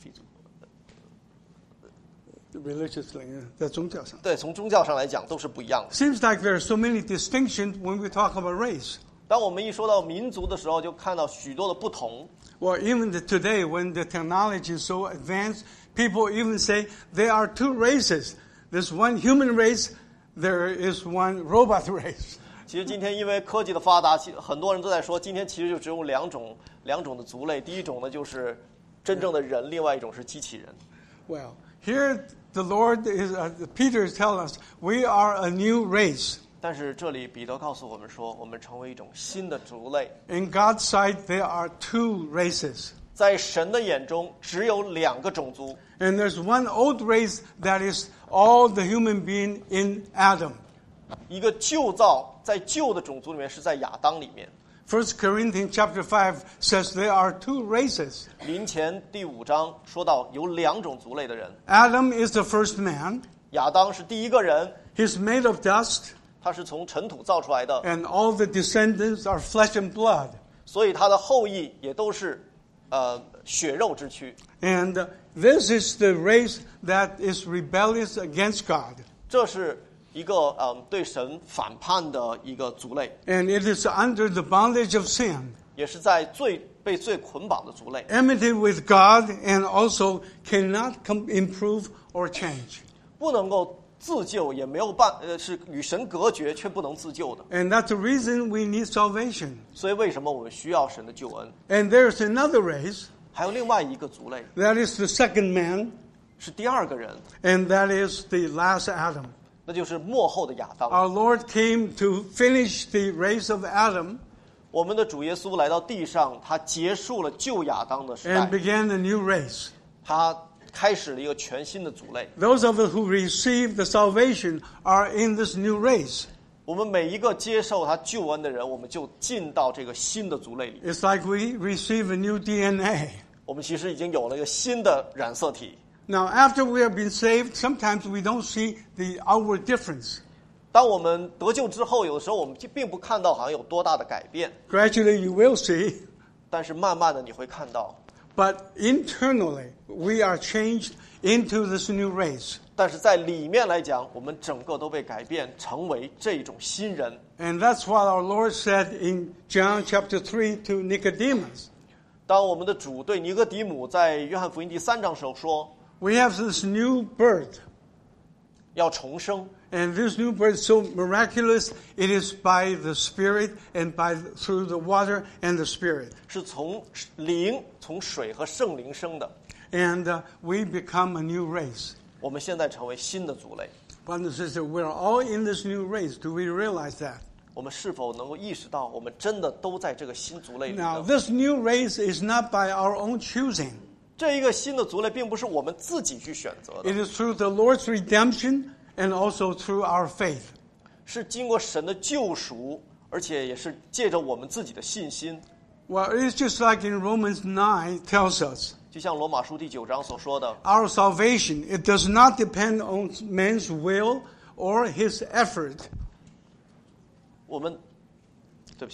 Religiously, 在宗教上。 对从宗教上来讲都是不一样的。 Seems like there are so many distinctions when we talk about race. 当我们一说到民族的时候，就看到许多的不同。 Well, even the, today when the technology is so advanced, people even say there are two races. There's one human race, there is one robot race. 其实今天因为科技的发达，其很多人都在说，今天其实就只有两种两种的族类。第一种呢就是真正的人，另外一种是机器人。 Well, here the Lord is, uh, Peter is telling us, we are a new race. 但是这里彼得告诉我们说，我们成为一种新的族类。 In God's sight, there are two races. 在神的眼中，只有两个种族。 And there's one old race that is all the human being in Adam. 一个旧造，在旧的种族里面是在亚当里面。 First Corinthians chapter five says there are two races. 林前第五章说到有两种族类的人， Adam is the first man. 亚当是第一个人， He's made of dust, 他是从尘土造出来的， and all the descendants are flesh and blood. 所以他的后裔也都是呃血肉之躯。 And uh, this is the race that is rebellious against God. 这是一个嗯对神反叛的一个族类， And it is under the bondage of sin, 也是在罪被罪捆绑的族类， enmity with God, and also cannot com- improve or change. 不能够自救，也没有办呃是与神隔绝却不能自救的。 And that's the reason we need salvation. 所以为什么我们需要神的救恩？ And there's another race, 还有另外一个族类 that is the second man, 是第二个人， and that is the last Adam. 那就是末后的亚当。 Our Lord came to finish the race of Adam 我们的主耶稣来到地上，他结束了旧亚当的时 and 代， began a new race. 他开始了一个全新的族类。 Those of us who receive the salvation are in this new race. 我们每一个接受他救恩的人，我们就进到这个新的族类里。 It's like we receive a new D N A. 我们其实已经有了一个新的染色体。 Now, after we have been saved, sometimes we don't see the outward difference. 当我们得救之后，有的时候我们就并不看到好像有多大的改变， Gradually, you will see. 但是慢慢的你会看到。 But internally, we are changed into this new race. 但是在里面来讲，我们整个都被改变，成为这种新人。 And that's what our Lord said in John chapter three to Nicodemus. 当我们的主对尼哥底母在约翰福音第三章时候说， We have this new birth. 要重生， And this new birth is so miraculous. It is by the Spirit and by through the water and the Spirit. 是从灵、从水和圣灵生的。 And uh, we become a new race. 我们现在成为新的族类， Brothers and sisters, we're all in this new race. Do we realize that? 我们是否能够意识到，我们真的都在这个新族类里 Now, 呢？ this new race is not by our own choosing. 这一个新的族类，并不是我们自己去选择的， It is through the Lord's redemption and also through our faith. 是经过神的救赎，而且也是借着我们自己的信心。 Well, it's just like in Romans nine tells us. 就像罗马书第九章所说的， Our salvation, it does not depend on man's will or his effort. 我们，对不起，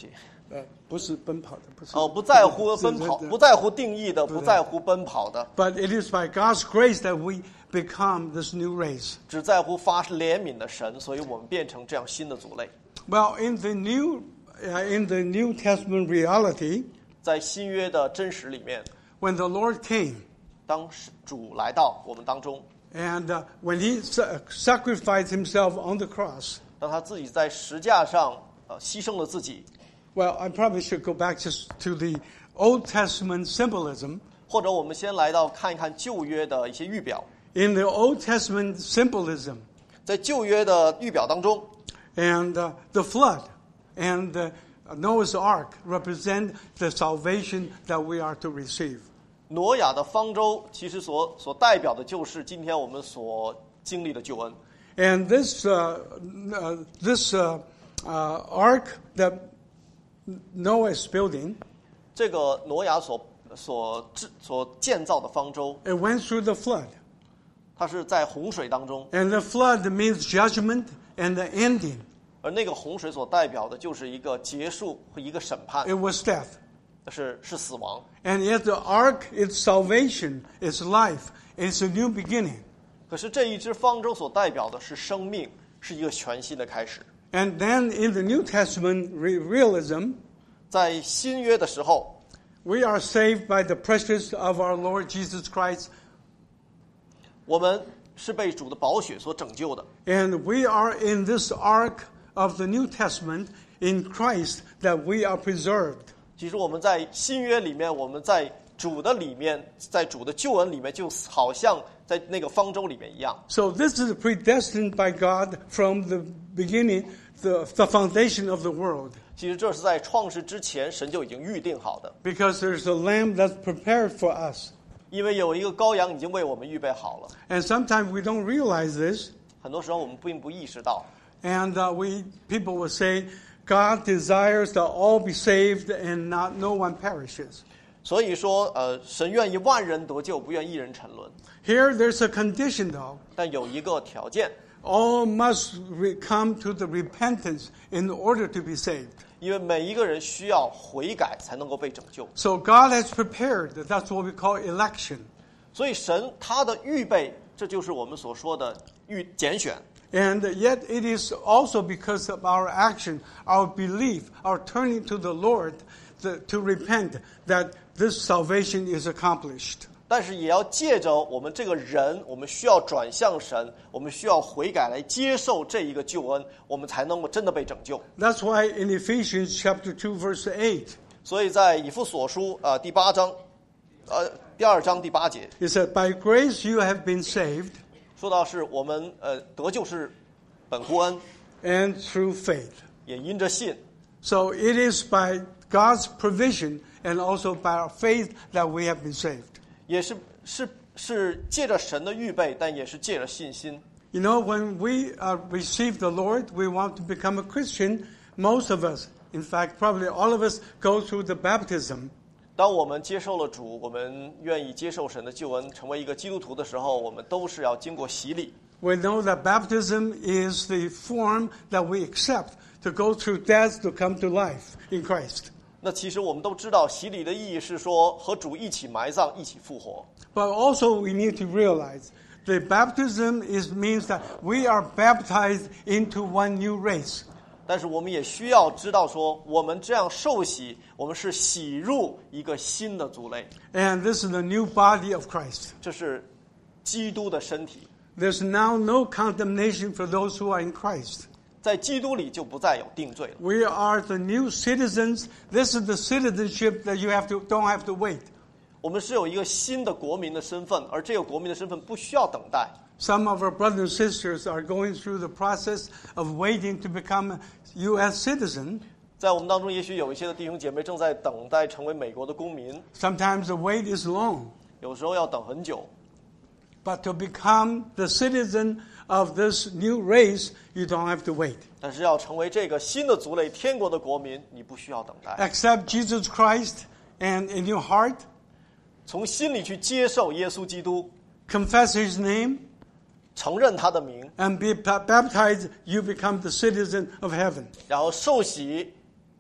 呃，不是奔跑的，不是。 哦，不在乎奔跑， 是是是不在乎定义的，不在乎奔跑的， But it is by God's grace that we become this new race. 只在乎发怜悯的神，所以我们变成这样新的族类。 Well, in the new, uh, in the New Testament reality, 在新约的真实里面， when the Lord came 当主来到我们当中， and uh, when He sa- sacrificed Himself on the cross, 当他自己在石架上呃牺牲了自己， well, I probably should go back just to the Old Testament symbolism. 或者我们先来到看一看旧约的一些预表。 In the Old Testament symbolism, 在旧约的预表当中， and uh, the flood and uh, Noah's Ark represent the salvation that we are to receive. 挪亚的方舟其实所所代表的就是今天我们所经历的救恩。 And this uh, uh, this uh, uh, ark that Noah is building, 这个挪亚所所制所建造的方舟， it went through the flood. 它是在洪水当中， And the flood means judgment and the ending. 而那个洪水所代表的就是一个结束和一个审判， It was death. 是是死亡。 And yet the ark is salvation, it's life, it's a new beginning. 可是这一只方舟所代表的是生命，是一个全新的开始。 And then in the New Testament re- realism, 在新约的时候， we are saved by the precious of our Lord Jesus Christ, 我们是被主的宝血所拯救的。 and we are in this ark of the New Testament in Christ that we are preserved. 其实我们在新约里面，我们在主的里面，在主的救恩里面，就好像在那个方舟里面一样。 So this is predestined by God from the beginning, the, the foundation of the world. 其实这是在创世之前，神就已经预定好的， Because there's a lamb that's prepared for us. 因为有一个羔羊已经为我们预备好了。 And sometimes we don't realize this. 很多时候我们并不意识到， And uh, we people will say, God desires that all be saved and not no one perishes. 所以说，呃，神愿意万人得救，不愿一人沉沦。 Here there's a condition though. 但有一个条件， All must re- come to the repentance in order to be saved. 因为每一个人需要悔改才能够被拯救。 So God has prepared. That's what we call election. 所以神他的预备，这就是我们所说的预拣选。 And yet it is also because of our action, our belief, our turning to the Lord the, to repent that this salvation is accomplished. 但是也要借着我们这个人，我们需要转向神，我们需要悔改来接受这一个救恩，我们才能够真的被拯救。 That's why in Ephesians chapter two verse eight, 所以在以弗所书呃第八章，呃第二章第八节 it said, "By grace you have been saved, 说到是我们呃得救是本乎恩， and through faith." 也因着信。 So it is by God's provision and also by our faith that we have been saved. 也是是是借着神的预备，但也是借着信心。 You know, when we uh, receive the Lord, we want to become a Christian. Most of us, in fact, probably all of us, go through the baptism. 当我们接受了主，我们愿意接受神的救恩，成为一个基督徒的时候，我们都是要经过洗礼。 We know that baptism is the form that we accept to go through death to come to life in Christ. 那其实我们都知道，洗礼的意义是说和主一起埋葬，一起复活。 But also we need to realize the baptism is means that we are baptized into one new race. 但是我们也需要知道说，我们这样受洗，我们是洗入一个新的族类， And this is the new body of Christ. 这是基督的身体。 There's now no condemnation for those who are in Christ. 在基督里就不再有定罪了。 We are the new citizens. This is the citizenship that you have to don't have to wait. 我们是有一个新的国民的身份，而这个国民的身份不需要等待。 Some of our brothers and sisters are going through the process of waiting to become a U S citizen. 在我们当中，也许有一些的弟兄姐妹正在等待成为美国的公民， Sometimes the wait is long. 有时候要等很久。 But to become the citizen of this new race, you don't have to wait. 但是要成为这个新的族类天国的国民，你不需要等待。 Accept Jesus Christ and in your heart, 从心里去接受耶稣基督， confess His name, 承认他的名， and be ba- baptized, you become the citizen of heaven. 然后受洗，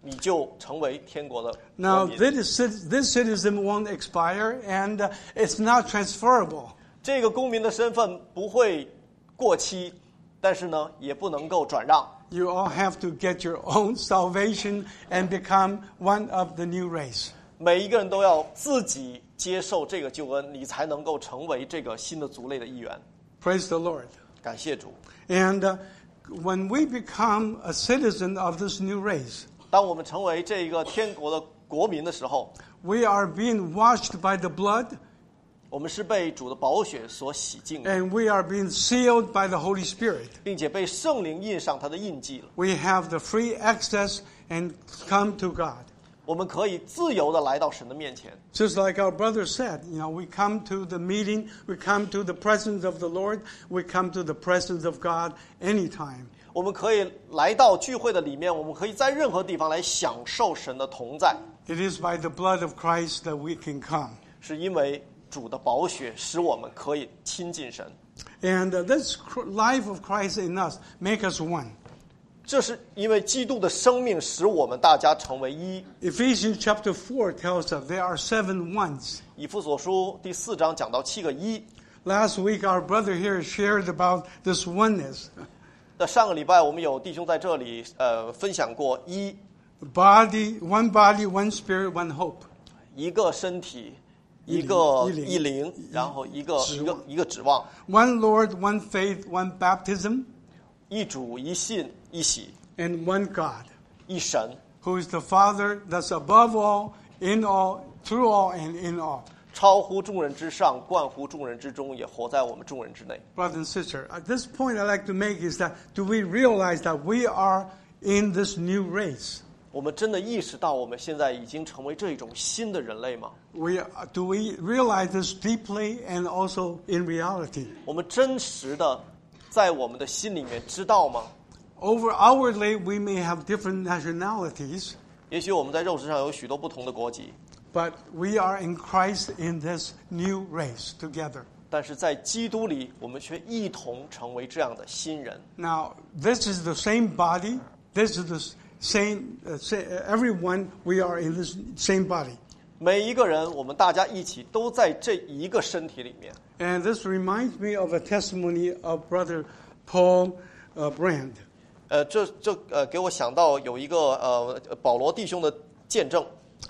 你就成为天国的国 Now, 民。 this, this citizen won't expire, and uh, it's not transferable. 这个公民的身份不会过期，但是呢，也不能够转让。 You all have to get your own salvation and become one of the new race. 每一个人都要自己接受这个救恩，你才能够成为这个新的族类的一员。 Praise the Lord. 感谢主。 And uh, when we become a citizen of this new race, 当我们成为这个天国的国民的时候， we are being washed by the blood, 我们是被主的宝血所洗净的， and we are being sealed by the Holy Spirit. 并且被圣灵印上他的印记了。 We have the free access and come to God. 我们可以自由的来到神的面前。 Just like our brother said, you know, we come to the meeting, we come to the presence of the Lord, we come to the presence of God anytime. 我们可以来到聚会的里面，我们可以在任何地方来享受神的同在， It is by the blood of Christ that we can come. 是因为主的宝血使我们可以亲近神。 And uh, this cr- life of Christ in us make us one. 这是因为基督的生命使我们大家成为一。 Ephesians chapter four tells us there are seven ones. 以弗所书第四章讲到七个一。 Last week our brother here shared about this oneness. 那上个礼拜我们有弟兄在这里呃分享过一 Body, one body, one spirit, one hope. 一个身体， 一灵一个一灵一灵，然后一个指望一个一个指望， One Lord, one faith, one baptism, 一主一信一喜 and one God, 一神， who is the Father that's above all, in all, through all, and in all. 超乎众人之上，冠乎众人之中，也活在我们众人之内。 Brother and sister, at this point I'd like to make is that do we realize that we are in this new race? 我们真的意识到我们现在已经成为这种新的人类吗？ We, do we realize this deeply and also in reality? 我们真实的在我们的心里面知道吗？ Over outwardly, we may have different nationalities, 也许我们在肉身上有许多不同的国籍， but we are in Christ in this new race together. 但是在基督里，我们却一同成为这样的新人。 Now, this is the same body. This is the same, uh, sa- everyone, we are in this same body. 每一个人，我们大家一起都在这一个身体里面。 And this reminds me of a testimony of Brother Paul uh, Brand. 呃，这这呃，给我想到有一个呃保罗弟兄的见证。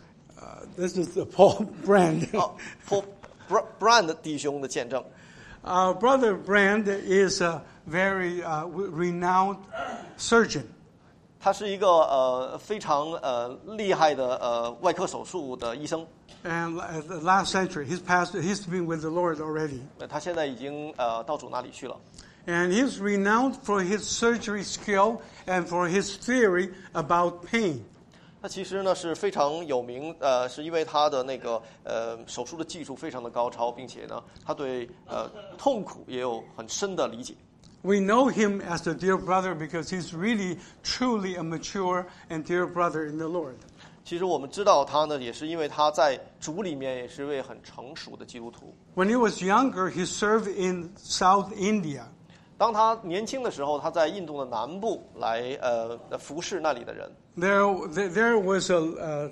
Uh, this is the Paul Brand. 哦 ，Paul Brand 弟兄的见证。 Our brother Brand is a very uh, renowned surgeon. 他是一个呃非常呃厉害的呃外科手术的医生。 And uh, the last century, he's passed. He's been with the Lord already. 呃他现在已经呃到主那里去了。 And he's renowned for his surgery skill and for his theory about pain. 他其实呢是非常有名，呃，是因为他的那个呃手术的技术非常的高超，并且呢，他对呃痛苦也有很深的理解。 We know him as a dear brother because he's really, truly a mature and dear brother in the Lord. 其实我们知道他呢，也是因为他在主里面也是一位很成熟的基督徒。 When he was younger, he served in South India. 当他年轻的时候，他在印度的南部来呃服侍那里的人。 There, there, there was a, uh,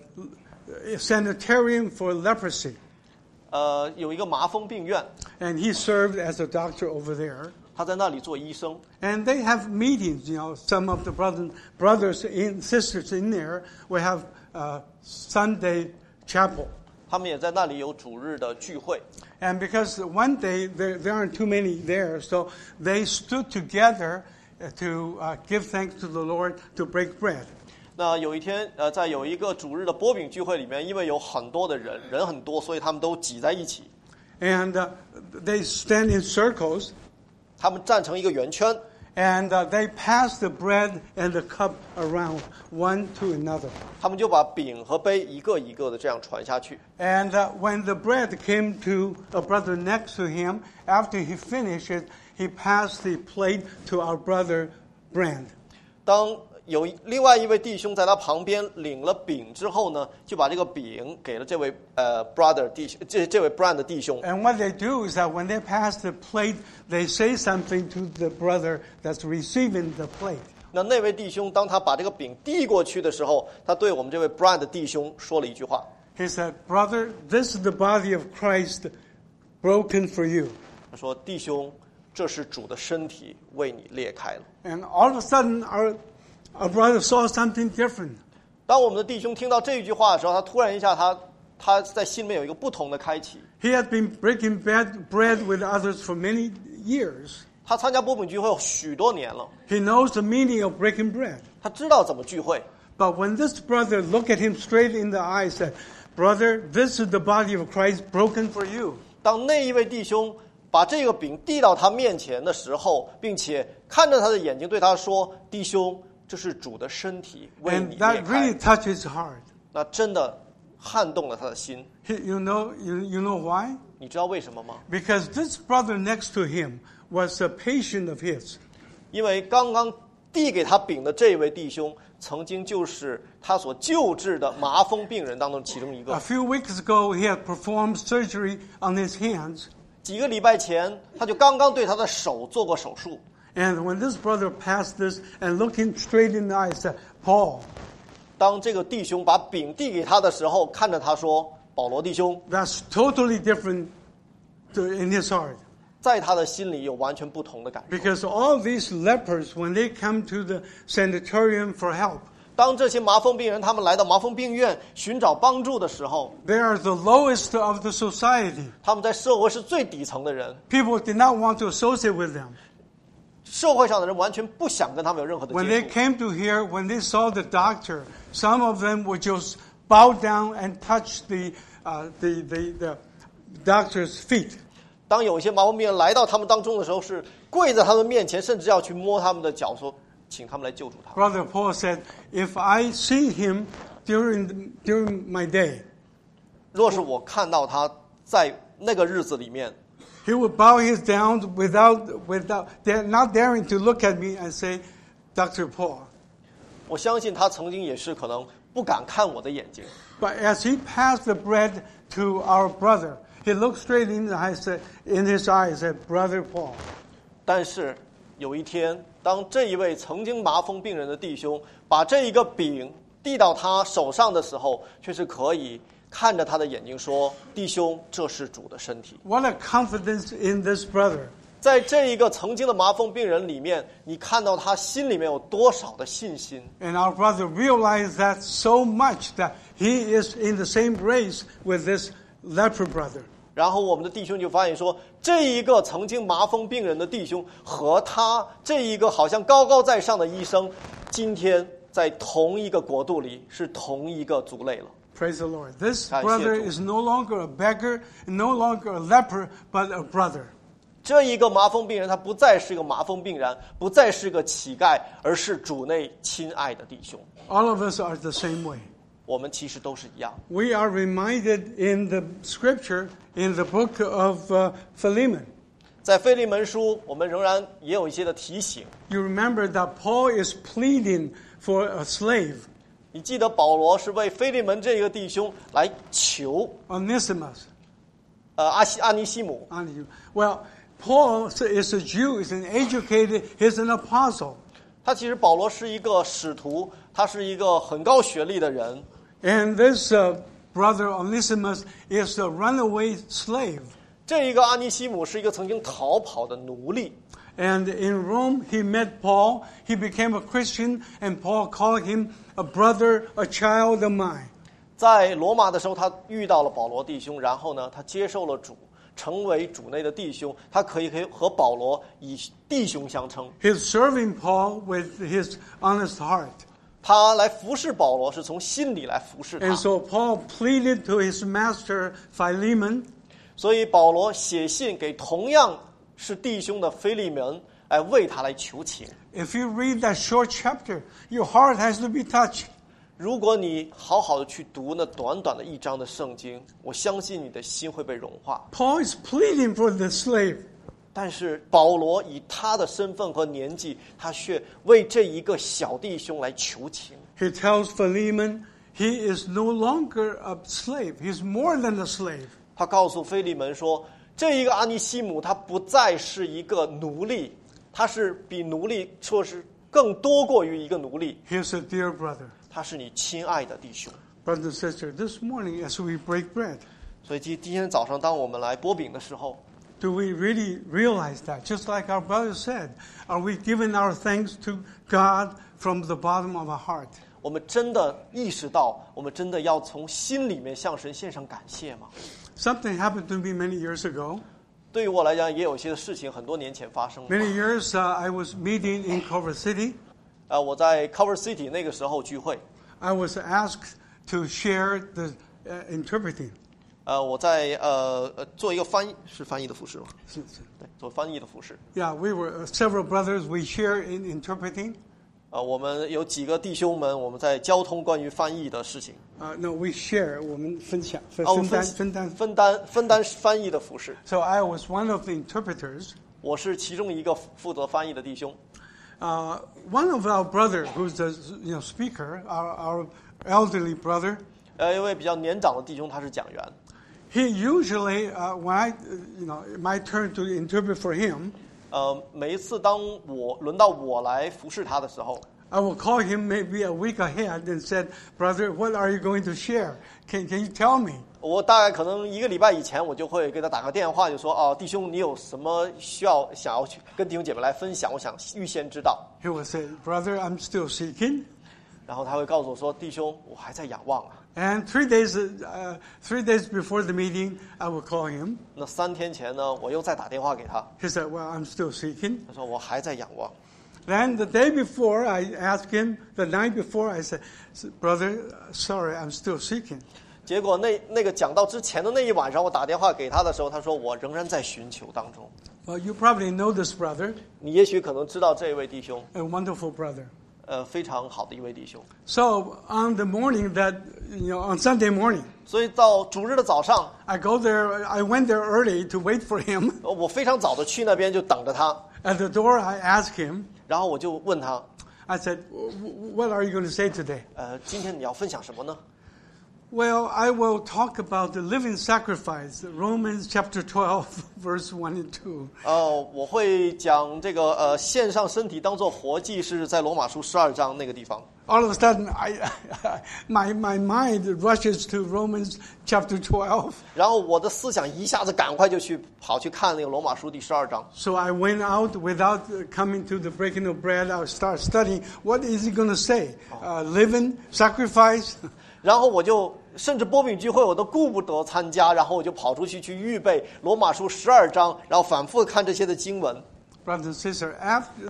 a sanitarium for leprosy, 呃，有一个麻风病院， and he served as a doctor over there. 他在那里做医生。 And they have meetings, you know, some of the brothers, brothers and sisters in there will have uh, Sunday chapel. 他们也在那里有主日的聚会。 And because one day there, there aren't too many there, so they stood together to uh, give thanks to the Lord to break bread. 那有一天，呃，在有一个主日的波饼聚会里面，因为有很多的人，人很多，所以他们都挤在一起。 And uh, they stand in circles, 他们站成一个圆圈， and uh, they pass the bread and the cup around one to another. 他们就把饼和杯一个一个的这样传下去。 And uh, when the bread came to a brother next to him, after he finished it, he passed the plate to our brother Brand. 当有另外一位弟兄在他旁边领了饼之后呢，就把这个饼给了这位呃 brother 弟兄，这这位 Brand 的弟兄。 And what they do is that when they pass the plate, they say something to the brother that's receiving the plate. 那那位弟兄当他把这个饼递过去的时候，他对我们这位 Brian 的弟兄说了一句话。 He said, "Brother, this is the body of Christ broken for you." 他说：“弟兄，这是主的身体为你裂开了。” And all of a sudden, our, our brother saw something different. 当我们的弟兄听到这一句话的时候，他突然一下他他在心里面有一个不同的开启。 He had been breaking bad bread with others for many years. 他参加波饼聚会有许多年了， He knows the meaning of breaking bread. 他知道怎么聚会。 But when this brother looked at him straight in the eye and said, "Brother, this is the body of Christ broken for you." 当那一位弟兄把这个饼递到他面前的时候，并且看着他的眼睛对他说：“弟兄，这是主的身体为你 And 裂 that 开。” really touched his heart. 那真的撼动了他的心。 He, you know, you, you know why? 你知道为什么吗？ Because this brother next to him was a patient of his. 因为刚刚递给他饼的这一位弟兄，曾经就是他所救治的麻风病人当中其中一 A 个。 few weeks ago, he had performed surgery on his hands. 几个礼拜前，他就刚刚对他的手做过手术。 And when this brother passed this and looked him straight in the eye, said, "Paul, 当这个弟兄把饼递给他的时候，看着他说：“保罗弟兄。” that's totally different to, in his heart." 在他的心里有完全不同的感受。 Because all these lepers, when they come to the sanatorium for help, 当这些麻风病人他们来到麻风病院寻找帮助的时候， they are the lowest of the society. 他们在社会是最底层的人， People did not want to associate with them. 社会上的人完全不想跟他们有任何的 When 接 they 触。 came to here, when they saw the doctor, some of them would just bow down and touch the, uh, the, the, the doctor's feet. 当有一些麻风病人来到他们当中的时候，是跪在他们面前，甚至要去摸他们的脚，说请他们来救助他。 Brother Paul said, "If I see him during, the, during my day, 若是我看到他在那个日子里面， he would bow his down without, without not daring to look at me and say, 'Doctor Paul.'" 我相信他曾经也是可能不敢看我的眼睛。 But as he passed the bread to our brother, he looked straight in the eye, said, in his eyes, said, "Brother Paul." 但是有一天，当这一位曾经麻风病人的弟兄把这一个饼递到他手上的时候，却是可以看着他的眼睛说：“弟兄，这是主的身体。” What a confidence in this brother. 在这一个曾经的麻风病人里面，你看到他心里面有多少的信心？ And our brother realized that so much that he is in the same race with this leper brother. 然后我们的弟兄就发现说，这一个曾经麻风病人的弟兄和他这一个好像高高在上的医生，今天在同一个国度里是同一个族类了。 Praise the Lord. This 感谢 brother 主。 is no longer a beggar, no longer a leper, but a brother. 这一个麻风病人，他不再是一个麻风病人，不再是个乞丐，而是主内亲爱的弟兄。 All of us are the same way. 我们其实都是一样。 We are reminded in the scripture, in the book of uh, Philemon. 在腓利门书，我们仍然也有一些的提醒。 You remember that Paul is pleading for a slave, 你记得保罗是为腓利门这个弟兄来求， Onesimus. 呃，阿西阿尼西姆。 Well, Paul is a Jew, is an educated, he's an apostle. 他其实保罗是一个使徒，他是一个很高学历的人。 And this uh, brother Onesimus is a runaway slave. 这一个阿尼西姆是一个曾经逃跑的奴隶。 And in Rome, he met Paul. He became a Christian, and Paul called him a brother, a child of mine. 在罗马的时候，他遇到了保罗弟兄，然后呢，他接受了主，成为主内的弟兄。他可以可以和保罗以弟兄相称。 He's serving Paul with his honest heart. 他来服侍保罗，是从心里来服侍他 And。so Paul pleaded to his master Philemon, 所以保罗写信给同样是弟兄的腓利门，来为他来求情。 if you read that short chapter, your heart has to be touched. 如果你好好的去读那短短的一章的圣经，我相信你的心会被融化。 Paul is pleading for the slave. 但是保罗以他的身份和年纪，他却为这一个小弟兄来求情。 He tells Philemon he is no longer a slave. He's more than a slave. 他告诉腓利门说，这一个阿尼西姆他不再是一个奴隶，他是比奴隶说是更多过于一个奴隶， He's a dear brother. 他是你亲爱的弟兄。 Brother and sister, this morning as we break bread, 所以今今天早上当我们来剥饼的时候， do we really realize that? Just like our brother said, are we giving our thanks to God from the bottom of our heart? 我们真的意识到，我们真的要从心里面向神献上感谢吗？ Something happened to me many years ago. 对于我来讲，也有些事情很多年前发生的。 Many years uh, I was meeting in Culver City. 呃，我在 Culver City 那个时候聚会， I was asked to share the uh, interpreting. 呃，我在呃呃做一个翻译，是翻译的服饰吗？ So- so- 对，做翻译的服饰。 Yeah, we were uh, several brothers. We share in interpreting. 呃，我们有几个弟兄们，我们在交通关于翻译的事情， Uh, no, we share. 我们分享，分哦， 担， 分分担。 分担分担翻译的服饰。 So I was one of the interpreters. 我是其中一个负责翻译的弟兄。 Uh, one of our brother, who's the you know speaker, our, our elderly brother, 呃，一位比较年长的弟兄，他是讲员。 he usually, uh, when I, uh, you know, my turn to interpret for him, 呃，每一次当我轮到我来服侍他的时候， I will call him maybe a week ahead and said, "Brother, what are you going to share? Can can you tell me?" 我大概可能一个礼拜以前，我就会给他打个电话，就说：“哦，弟兄，你有什么需要想要去跟弟兄姐妹来分享？我想预先知道。 He will say, "Brother, I'm still seeking." ” 然后他会告诉我说：“弟兄，我还在仰望啊。 And three days, uh, three days before the meeting, I will call him. ” 那三天前呢，我又再打电话给他， He said, "Well, I'm still seeking." 他说：“我还在仰望。” Then the day before, I asked him. The night before, I said, "Brother, sorry, I'm still seeking." 结果那那个讲到之前的那一晚上，我打电话给他的时候，他说：“我仍然在寻求当中。 Well, you probably know this brother, ” 你也许可能知道这一位弟兄， a wonderful brother. 呃，非常好的一位弟兄。 So on the morning that, you know, on Sunday morning, 所以到主日的早上， I go there. I went there early to wait for him. 呃我非常早的去那边就等着他， At the door, I asked him. 然后我就问他， I said, "W- "What are you going to say today?" 呃，今天你要分享什么呢？ Well, I will talk about the living sacrifice, Romans chapter twelve, verse one and two. 呃，我会讲这个呃，献上身体当做活祭，是在罗马书十二章那个地方。 All of a sudden, I, my, my mind rushes to Romans chapter twelve. 然后我的思想一下子赶快就去跑去看那个罗马书第十二章。 So I went out without uh, coming to the breaking of bread. I start studying. What is he going to say? Uh, living sacrifice? 然后我就甚至波饼聚会我都顾不得参加，然后我就跑出去去预备罗马书十二章，然后反复看这些的经文。 Brother and sister, after,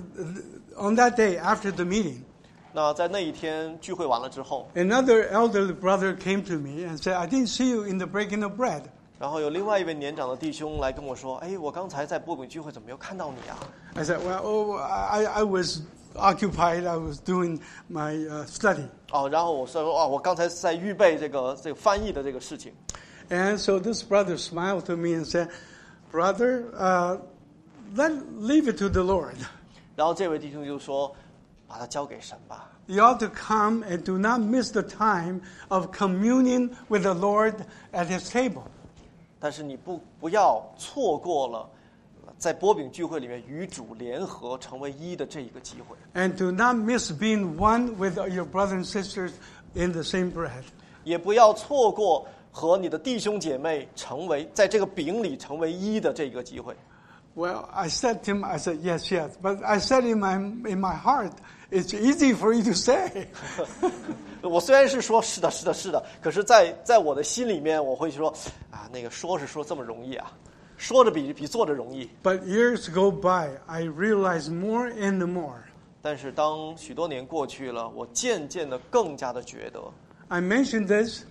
on that day after the meeting, 那在那一天聚会完了之后， another elderly brother came to me and said, "I didn't see you in the breaking of bread." 然后有另外一位年长的弟兄来跟我说：“哎，我刚才在波饼聚会怎么没有看到你啊 I said, "Well, oh, I, I was occupied. I was doing my uh, study." ？” 哦，然后我说：“哦，我刚才在预备这个这个翻译的这个事情。” And so this brother smiled to me and said, "Brother, uh, let leave it to the Lord. 然后这位弟兄就说：“把它交给神吧。 You ought to come and do not miss the time of communing with the Lord at His table." 但是你不不要错过了在波饼聚会里面与主联合成为一的这一个机会， And do not miss being one with your brothers and sisters in the same bread. 也不要错过和你的弟兄姐妹成为在这个饼里成为一的这个机会。 Well, I said to him, I said, "Yes, yes." But I said in my, in my heart, "It's easy for you to say." 我虽然是说是的，是的，是的，可是在在我的心里面，我会说啊，那个说是说这么容易啊，说着比比做着容易。 But years go by, I realize more and more. 但是当许多年过去了，我渐渐的更加的觉得， I mentioned this.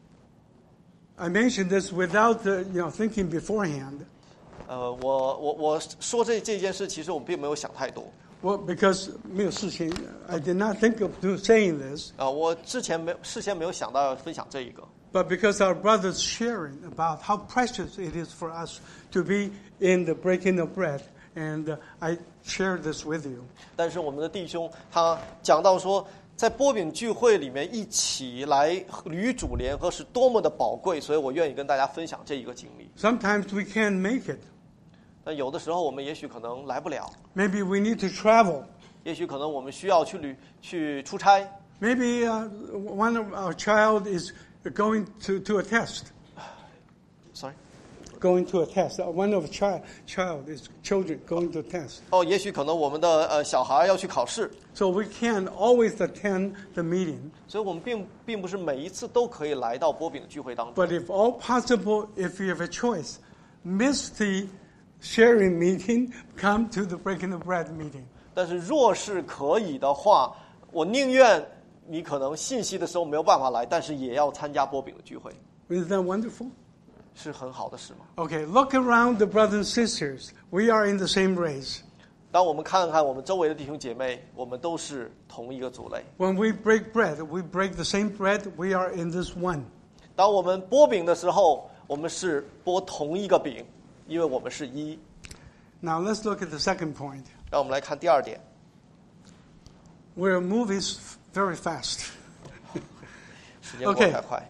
I mentioned this without the, you know, thinking beforehand. 呃，我我我说这这件事，其实我并没有想太多。 Well, because 没有事情, I did not think of do, saying this, 啊、我之前没事先没有想到要分享这一个， but because our brothers sharing about how precious it is for us to be in the breaking of bread, and uh, I share this with you. 但是我们的弟兄他讲到说，在波饼聚会里面一起来与主联合是多么的宝贵，所以我愿意跟大家分享这一个经历。 Sometimes we can't make it. 但有的时候我们也许可能来不了， Maybe we need to travel. 也许可能我们需要去旅去出差。 Maybe uh, one of our child is going to, to a test. Sorry. Going to a test. One of a child child is children going to a test. 哦，也许可能我们的呃小孩要去考试， So we can't always attend the meeting. 所以我们并并不是每一次都可以来到波饼的聚会当中。 But if all possible, if you have a choice, miss the sharing meeting, come to the breaking the bread meeting. 但是若是可以的话，我宁愿你可能信息的时候没有办法来，但是也要参加波饼的聚会， Isn't that wonderful? 是很好的事吗？ Okay, look around the brothers and sisters. We are in the same race. 当我们看看我们周围的弟兄姐妹，我们都是同一个族类。 When we break bread, we break the same bread. We are in this one. 当我们剥饼的时候，我们是剥同一个饼，因为我们是一。 Now let's look at the second point. 让我们来看第二点， We're moving very fast. 时间过 Okay. 太快。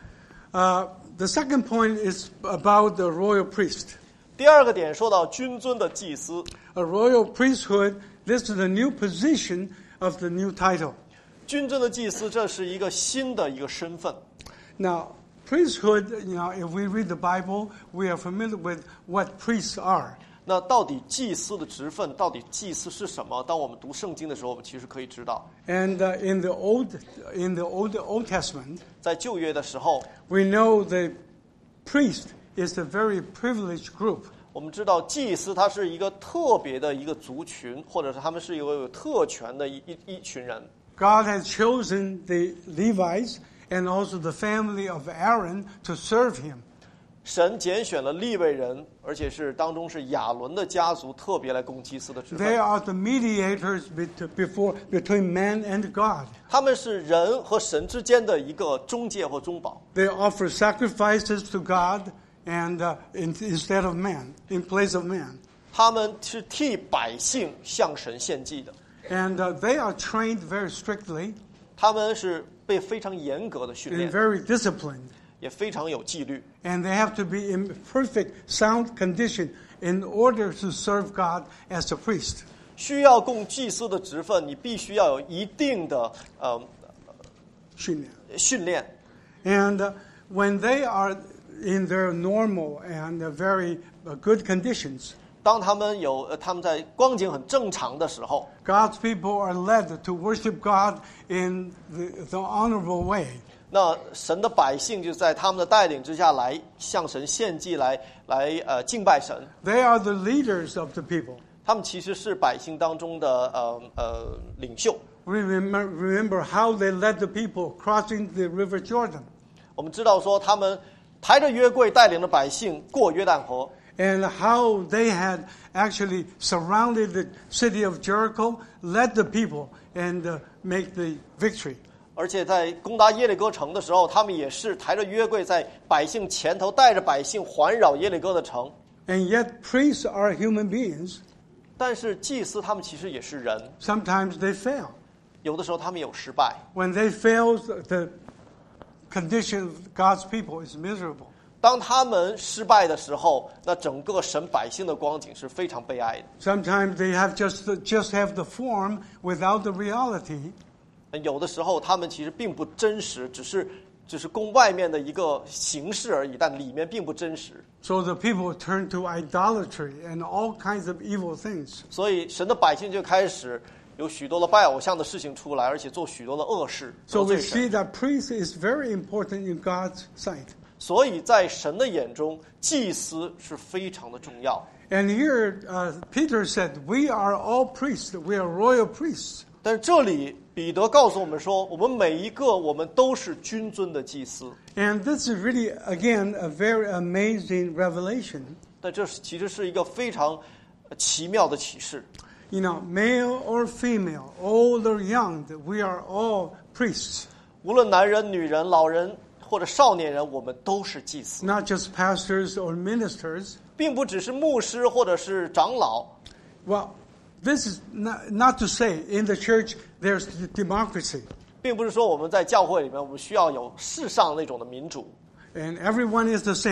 Uh, the second point is about the royal priest. 第二个点说到君尊的祭司， A royal priesthood, this is a new position of the new title. 君尊的祭司这是一个新的一个身份。 Now, priesthood, you know, if we read the Bible, we are familiar with what priests are. 那到底祭司的职分，到底祭司是什么？当我们读圣经的时候，我们其实可以知道， And uh, in the old, in the old Old Testament, 在旧约的时候， we know the priest is a very privileged group. 我们知道祭司他是一个特别的一个族群，或者是他们是一个有特权的一一一群人。 God has chosen the Levites and also the family of Aaron to serve him. 神拣选了利未人，而且是当中是亚伦的家族特别来供祭司的职 They 分。 are the mediators bet- before, between man and God. 他们是人和神之间的一个中介或中保。 They offer sacrifices to God and uh, in, instead of man, in place of man. 他们是替百姓向神献祭的。 And uh, they are trained very strictly 他们是被非常严格的训 and 练， very disciplined. 也非常有纪律。 And they have to be in perfect sound condition in order to serve God as a priest. 需要供祭司的职分，你必须要有一定的呃训练。 And uh, when they are in their normal and uh, very uh, good conditions, 当他们有呃他们在光景很正常的时候， God's people are led to worship God in the, the honorable way. 那神的百姓就在他们的带领之下来向神献祭，来来呃敬拜神。 They are the leaders of the people. 他们其实是百姓当中的呃呃领袖。 We remember, remember how they led the people crossing the river Jordan. 我们知道说他们抬着约柜带领着百姓过约旦河， And how they had actually surrounded the city of Jericho, led the people, and uh, make the victory. 而且在攻打耶利哥城的时候，他们也是抬着约柜在百姓前头，带着百姓环绕耶利哥的城。 And yet priests are human beings. 但是祭司他们其实也是人， Sometimes they fail. 有的时候他们有失败。 When they fail, the condition of God's people is miserable. 当他们失败的时候，那整个神百姓的光景是非常悲哀的。 Sometimes they have just just have the form without the reality. 有的时候他们其实并不真实，只是只是供外面的一个形式而已，但里面并不真实。 So the people turn to idolatry and all kinds of evil things. 所以神的百姓就开始有许多的拜偶像的事情出来，而且做许多的恶事。 So 得 we 罪神 see that priest is very important in God's sight. 所以在神的眼中，祭司是非常的重要。 And here uh, Peter said, we are all priests. We are royal priests. 但是这里彼得告诉我们说，我们每一个我们都是君尊的祭司。 And this is really, again, a very amazing revelation. 但这是其实是一个非常奇妙的启示。 You know, male or female, old or young, we are all priests. 无论男人、女人、老人或者少年人，我们都是祭司， Not just pastors or ministers. 并不只是牧师或者是长老。 Well, this is not, not to say in the church there's democracy 并不是说我们在教会里面，我们需要有世上那种的民主， and everyone is the same.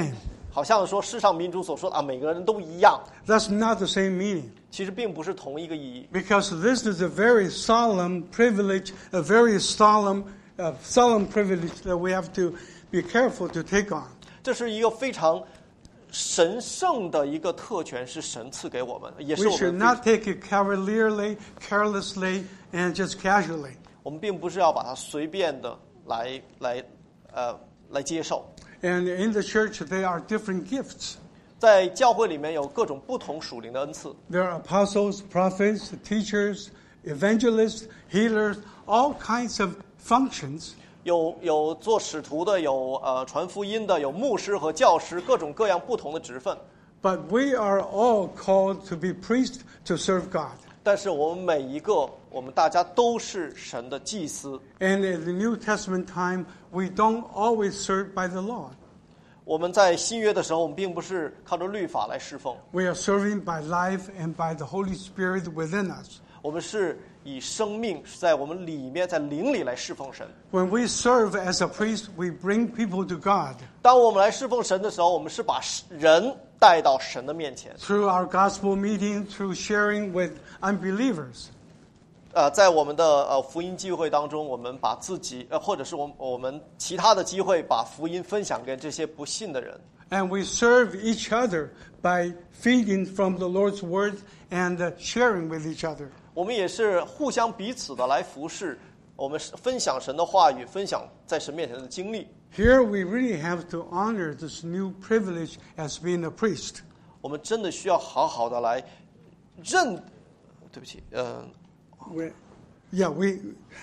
好像说世上民族所说的啊，每个人都一样， That's not the same meaning. 其实并不是同一个意义。 Because this is a very solemn privilege, a very solemn, uh, solemn privilege that we have to be careful to take on. 这是一个非常神圣的一个特权，是神赐给我们，也是 We 我 should 们 not take it cavalierly, carelessly, and just casually. 我们并不是要把它随便的来来呃来接受。 And in the church, there are different gifts. 在教会里面有各种不同属灵的恩赐， There are apostles, prophets, teachers, evangelists, healers, all kinds of functions. 有有做使徒的，有呃传福音的，有牧师和教师，各种各样不同的职分。 But we are all called to be priests to serve God. 但是我们每一个，我们大家都是神的祭司。 And in the New Testament time, we don't always serve by the law. 我们在新约的时候，我们并不是靠着律法来侍奉， We are serving by life and by the Holy Spirit within us. 我们是以生命是在我们里面，在灵里来侍奉神。 When we serve as a priest, we bring people to God. 当我们来侍奉神的时候，我们是把人带到神的面前。 Through our gospel meeting, through sharing with unbelievers. 呃，在我们的呃福音聚会当中，我们把自己呃，或者是我们我们其他的机会，把福音分享给这些不信的人。 And we serve each other by feeding from the Lord's word and uh, sharing with each other. 我们也是互相彼此的来服侍，我们分享神的话语，分享在神面前的经历。 Here we really have to honor this new privilege as being a priest. 我们真的需要好好的来认，对不起，呃， We, yeah, we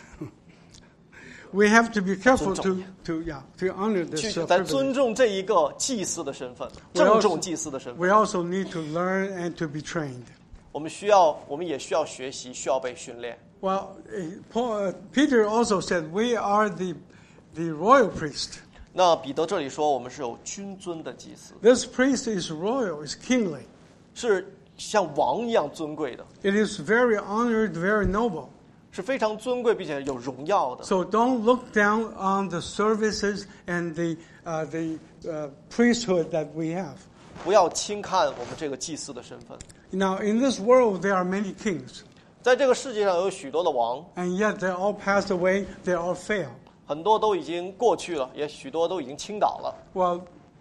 we have to be careful to, 尊重。 to yeah to honor 去 this uh, 来尊 privilege. 重这一个祭司的身份， We 郑 also- 重祭司的身份。 We also need to learn and to be trained. 我们需要，我们也需要学习，需要被训练。 Well, eh, Paul, uh, Peter also said we are the the royal priest. 那彼得这里说，我们是有君尊的祭司， This priest is royal, is kingly. 是像王一样尊贵的， It is very honored, very noble. 是非常尊贵并且有荣耀的。 So don't look down on the services and the uh, the uh, priesthood that we have. 不要轻看我们这个祭司的身份。 Now, in this world, there are many kings, 在这个世界上有许多的王， and yet they all passed away. They all fail. 很多都已经过去了，也许多都已经倾倒了。 Well,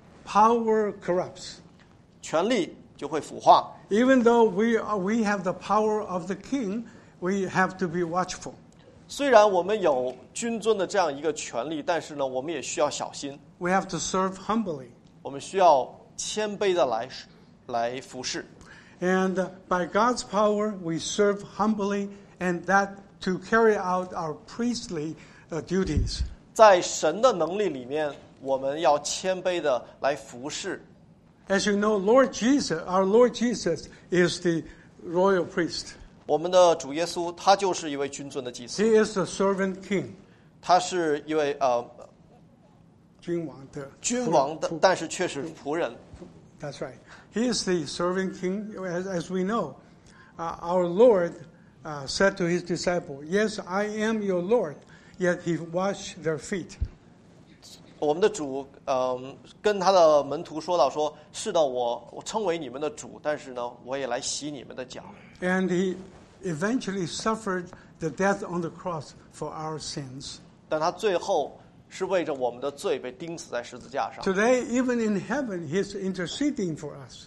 power corrupts. 权力就会腐化。 Even though we are, we have the power of the king, we have to be watchful. 虽然我们有君尊的这样一个权利，但是呢，我们也需要小心， We have to serve humbly. 我们需要谦卑的来来服侍。 And uh, by God's power, we serve humbly, and that to carry out our priestly uh, duties. 在神的能力里面，我们要谦卑的来服侍。 As you know, Lord Jesus, our Lord Jesus is the royal priest. 我们的主耶稣，他就是一位君尊的祭司， He is the servant king. 他是一位呃君王的君王的，但是却是仆人。 That's right. He is the servant king, as, as we know. Uh, our Lord uh, said to his disciple, "Yes, I am your Lord." Yet he washed their feet. 我们的主，嗯、跟他的门徒说到说，是的，我我称为你们的主，但是呢，我也来洗你们的脚。 And he eventually suffered the death on the cross for our sins. 但他最后是为着我们的罪被钉死在十字架上。 Today, even in heaven, he's interceding for us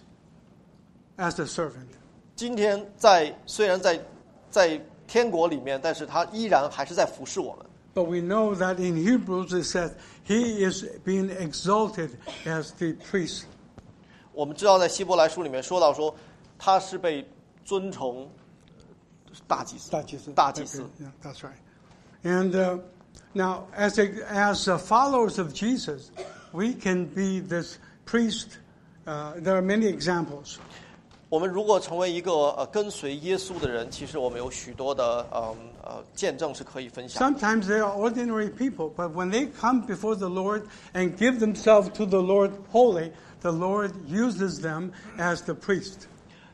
as a servant. 今天在虽然在在天国里面，但是他依然还是在服侍我们。 But we know that in Hebrews it says he is being exalted as the priest. 我们知道在希伯来书里面说到说，他是被尊崇大祭司， 大祭司。 大祭司。 Yeah, that's right. And uh, now, as a, as uh, followers of Jesus, we can be this priest. Uh, there are many examples. 我们如果成为一个呃跟随耶稣的人，其实我们有许多的呃呃见证是可以分享。 Sometimes they are ordinary people, but when they come before the Lord and give themselves to the Lord wholly, the Lord uses them as the priest.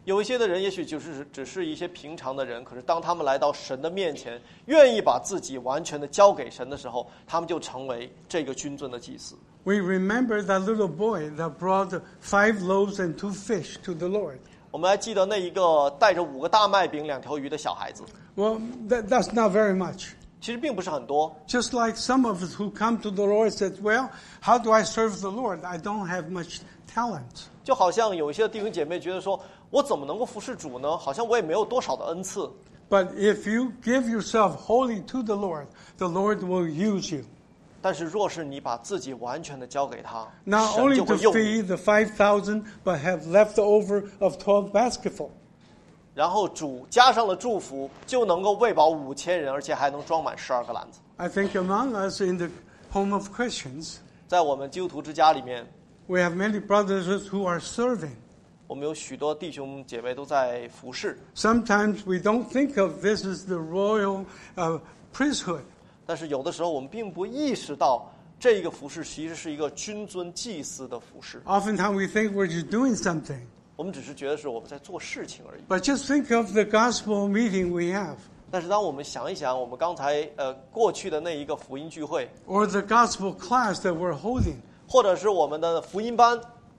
有一些的人也许就是只是一些平常的人，可是当他们来到神的面前，愿意把自己完全的交给神的时候，他们就成为这个君尊的祭司。 We remember that little boy that brought five loaves and two fish to the Lord. 我们还记得那一个带着五个大麦饼两条鱼的小孩子， Well, that, that's not very much. 其实并不是很多。 Just like some of us who come to the Lord said, well, how do I serve the Lord? I don't have much talent. 就好像有一些弟兄姐妹觉得说，我怎么能够服侍主呢？好像我也没有多少的恩赐。 But if you give yourself wholly to the Lord, the Lord will use you. 但是若是你把自己完全的交给他， Not 神 only 就 to 会用你。 feed the five thousand, but have leftover of twelve basketful. 然后主加上了祝福，就能够喂饱五千人，而且还能装满十二个篮子。 I think among us in the home of Christians, 在我们基督徒之家里面， we have many brothers who are serving. 我们有许多弟兄姐妹都在服侍， Sometimes we don't think of this as the royal uh, priesthood. 但是有的时候我们并不意识到，这个服侍其实是一个君尊祭司的服侍。 Oftentimes we think we're just doing something. 我们只是觉得是我们在做事情而已。 But just think of the gospel meeting we have, 但是当我们想一想，我们刚才呃过去的那一个福音聚会， or the gospel class that we're holding. 或者是我们的福音班，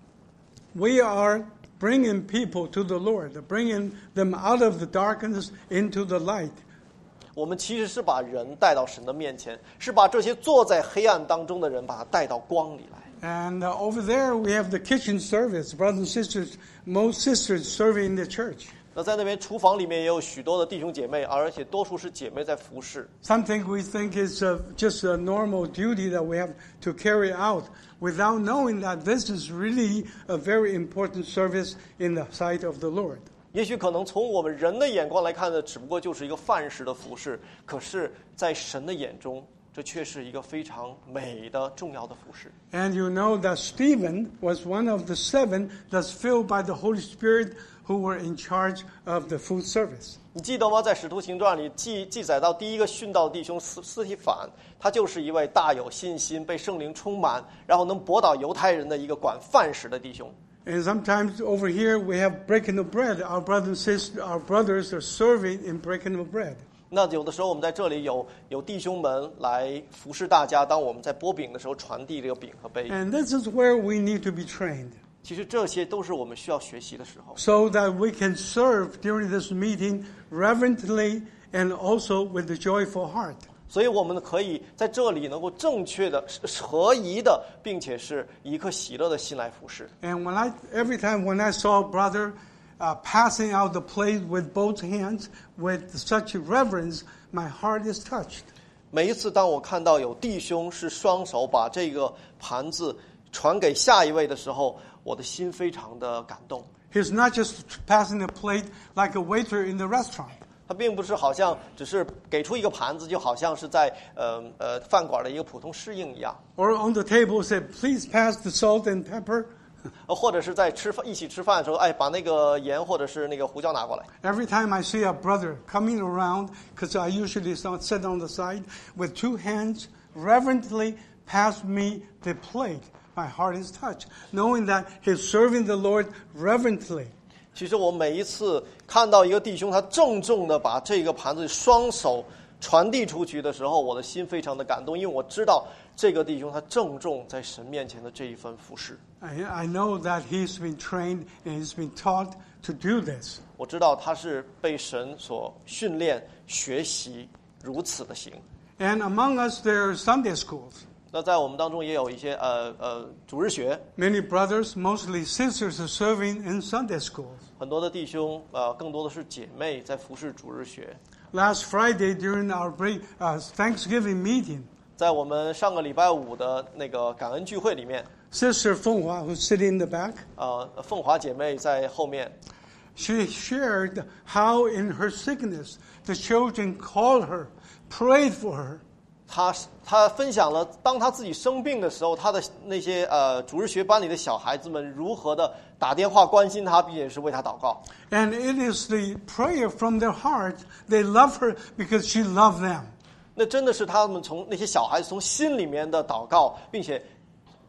We are bringing people to the Lord, bringing them out of the darkness into the light. 我们其实是把人带到神的面前，是把这些坐在黑暗当中的人，把他带到光里来。 And uh, over there we have the kitchen service, brothers and sisters, most sisters serving in the church. 那在那边厨房里面也有许多的弟兄姐妹，而且多数是姐妹在服侍。 Something we think is uh, just a normal duty that we have to carry out without knowing that this is really a very important service in the sight of the Lord. 也许可能从我们人的眼光来看呢，只不过就是一个范式的服侍，可是，在神的眼中，这却是一个非常美的重要的服侍。 And you know that Stephen was one of the seven that's filled by the Holy Spirit who were in charge of the food service. 你记得吗？在《使徒行传》里记记载到第一个殉道弟兄斯斯提反，他就是一位大有信心、被圣灵充满，然后能驳倒犹太人的一个管饭食的弟兄。 And sometimes over here we have breaking of bread. Our brothers and sisters, our brothers are serving in breaking of bread. 那有的时候我们在这里有有弟兄们来服侍大家，当我们在拨饼的时候传递这个饼和杯。 And this is where we need to be trained 其实这些都是我们需要学习的时候， so that we can serve during this meeting reverently and also with a joyful heart. 所以我们可以在这里能够正确的、合宜的，并且是以一颗喜乐的心来服侍。 And when I, every time when I saw a brother uh, passing out the plate with both hands with such reverence, my heart is touched. 每一次当我看到有弟兄是双手把这个盘子传给下一位的时候，我的心非常的感动。 He's not just passing the plate like a waiter in the restaurant. 他并不是好像只是给出一个盘子，就好像是在呃呃饭馆的一个普通侍应一样， Or on the table said, please pass the salt and pepper. 呃或者是在吃饭一起吃饭的时候，哎，把那个盐或者是那个胡椒拿过来。 Every time I see a brother coming around, because I usually sit on the side, with two hands, reverently pass me the plate. My heart is touched, knowing that he's serving the Lord reverently. 其实我每一次看到一个弟兄他郑重的把这个盘子双手传递出去的时候，我的心非常的感动，因为我知道这个弟兄他郑重在神面前的这一份服侍。 I, I know that he's been trained and he's been taught to do this. 我知道他是被神所训练、学习如此的行。 And among us, there are Sunday schools. 那在我们当中也有一些呃呃主日学， Many brothers, mostly sisters, are serving in Sunday schools. 很多的弟兄呃更多的是姐妹在服侍主日学。 Last Friday, during our break, uh, Thanksgiving meeting, 在我们上个礼拜五的那个感恩聚会里面， Sister Fenghua, who's sitting in the back, 呃，凤华姐妹在后面， she shared how in her sickness the children called her, prayed for her. 她她分享了当她自己生病的时候，她的那些呃主日学班里的小孩子们如何的打电话关心她，并且是为她祷告。 And it is the prayer from their heart. They love her because she loved them. 那真的是他们从那些小孩子从心里面的祷告，并且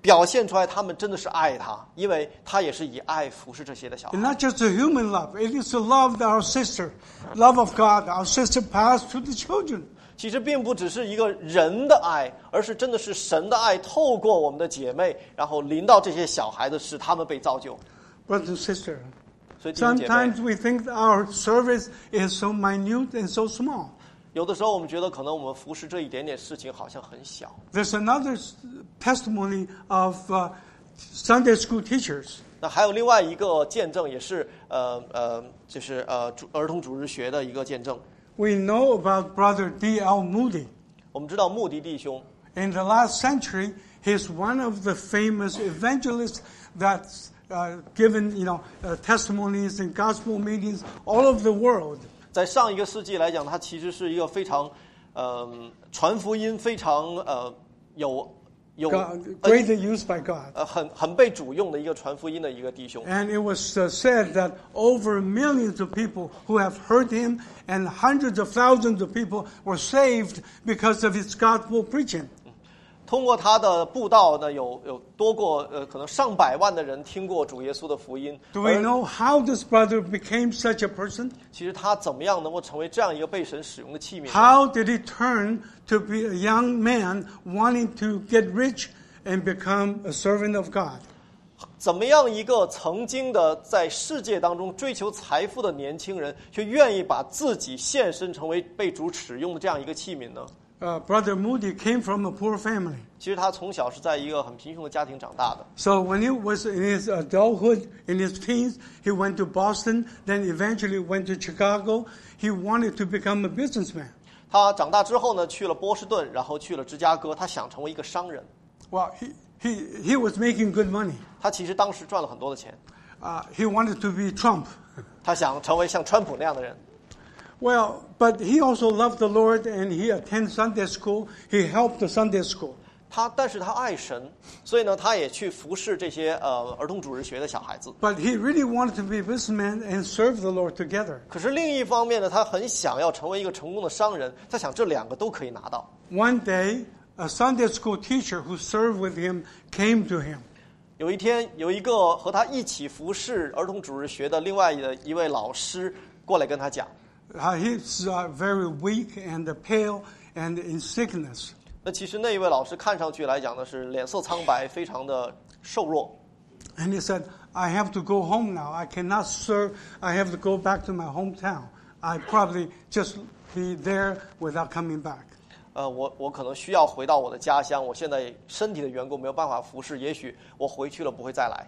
表现出来他们真的是爱他，因为他也是以爱服侍这些的小孩。 And not just a human love, it is the love that our sister, love of God, our sister passed to the children. 其实并不只是一个人的爱，而是真的是神的爱透过我们的姐妹，然后临到这些小孩子，使他们被造就。 Brothers and sisters, 所以弟兄姐妹， sometimes we think our service is so minute and so small. 有的时候我们觉得可能我们服侍这一点点事情好像很小。 There's another testimony of uh, Sunday school teachers. 那还有另外一个见证，也是呃呃，就是呃主儿童主日学的一个见证。 We know about Brother D L Moody. 我们知道穆迪弟兄， In the last century, he's one of the famous evangelists that's uh, given, you know, uh, testimonies and gospel meetings all over the world. 在上一个世纪来讲，他其实是一个非常，呃，传福音非常呃有有 God, greatly used by God. 呃很很被主用的一个传福音的一个弟兄。 And it was uh, said that over millions of people who have heard him and hundreds of thousands of people were saved because of his gospel preaching. 通过他的布道呢，有有多过呃可能上百万的人听过主耶稣的福音。 Do we 而 know how this brother became such a person? 其实他怎么样能够成为这样一个被神使用的器皿呢？ How did he turn to be a young man wanting to get rich and become a servant of God? 怎么样一个曾经的在世界当中追求财富的年轻人，却愿意把自己献身成为被主使用的这样一个器皿呢？ Uh, Brother Moody came from a poor family. 其实他从小是在一个很贫穷的家庭长大的。 So when he was in his adulthood, in his teens, he went to Boston, then eventually went to Chicago. He wanted to become a businessman. 他长大之后呢，去了波士顿，然后去了芝加哥，他想成为一个商人。 Well, he, he, he was making good money. 他其实当时赚了很多的钱， Uh, he wanted to be Trump. 他想成为像川普那样的人。 Well, but he also loved the Lord and he attended Sunday school. He helped the Sunday school. 他，但是他爱神，所以呢，他也去服侍这些呃儿童主日学的小孩子。 But he really wanted to be a businessman and serve the Lord together. 可是另一方面呢，他很想要成为一个成功的商人，他想这两个都可以拿到。 One day, a Sunday school teacher who served with him came to him. 有一天，有一个和他一起服侍儿童主日学的另外的一位老师过来跟他讲。 Uh, he's uh, very weak and pale and in sickness. 那其实那一位老师看上去来讲呢，是脸色苍白，非常的瘦弱。 And he said, I have to go home now. I cannot serve. I have to go back to my hometown. I probably just be there without coming back. 呃，我我可能需要回到我的家乡，我现在身体的缘故没有办法服侍，也许我回去了不会再来。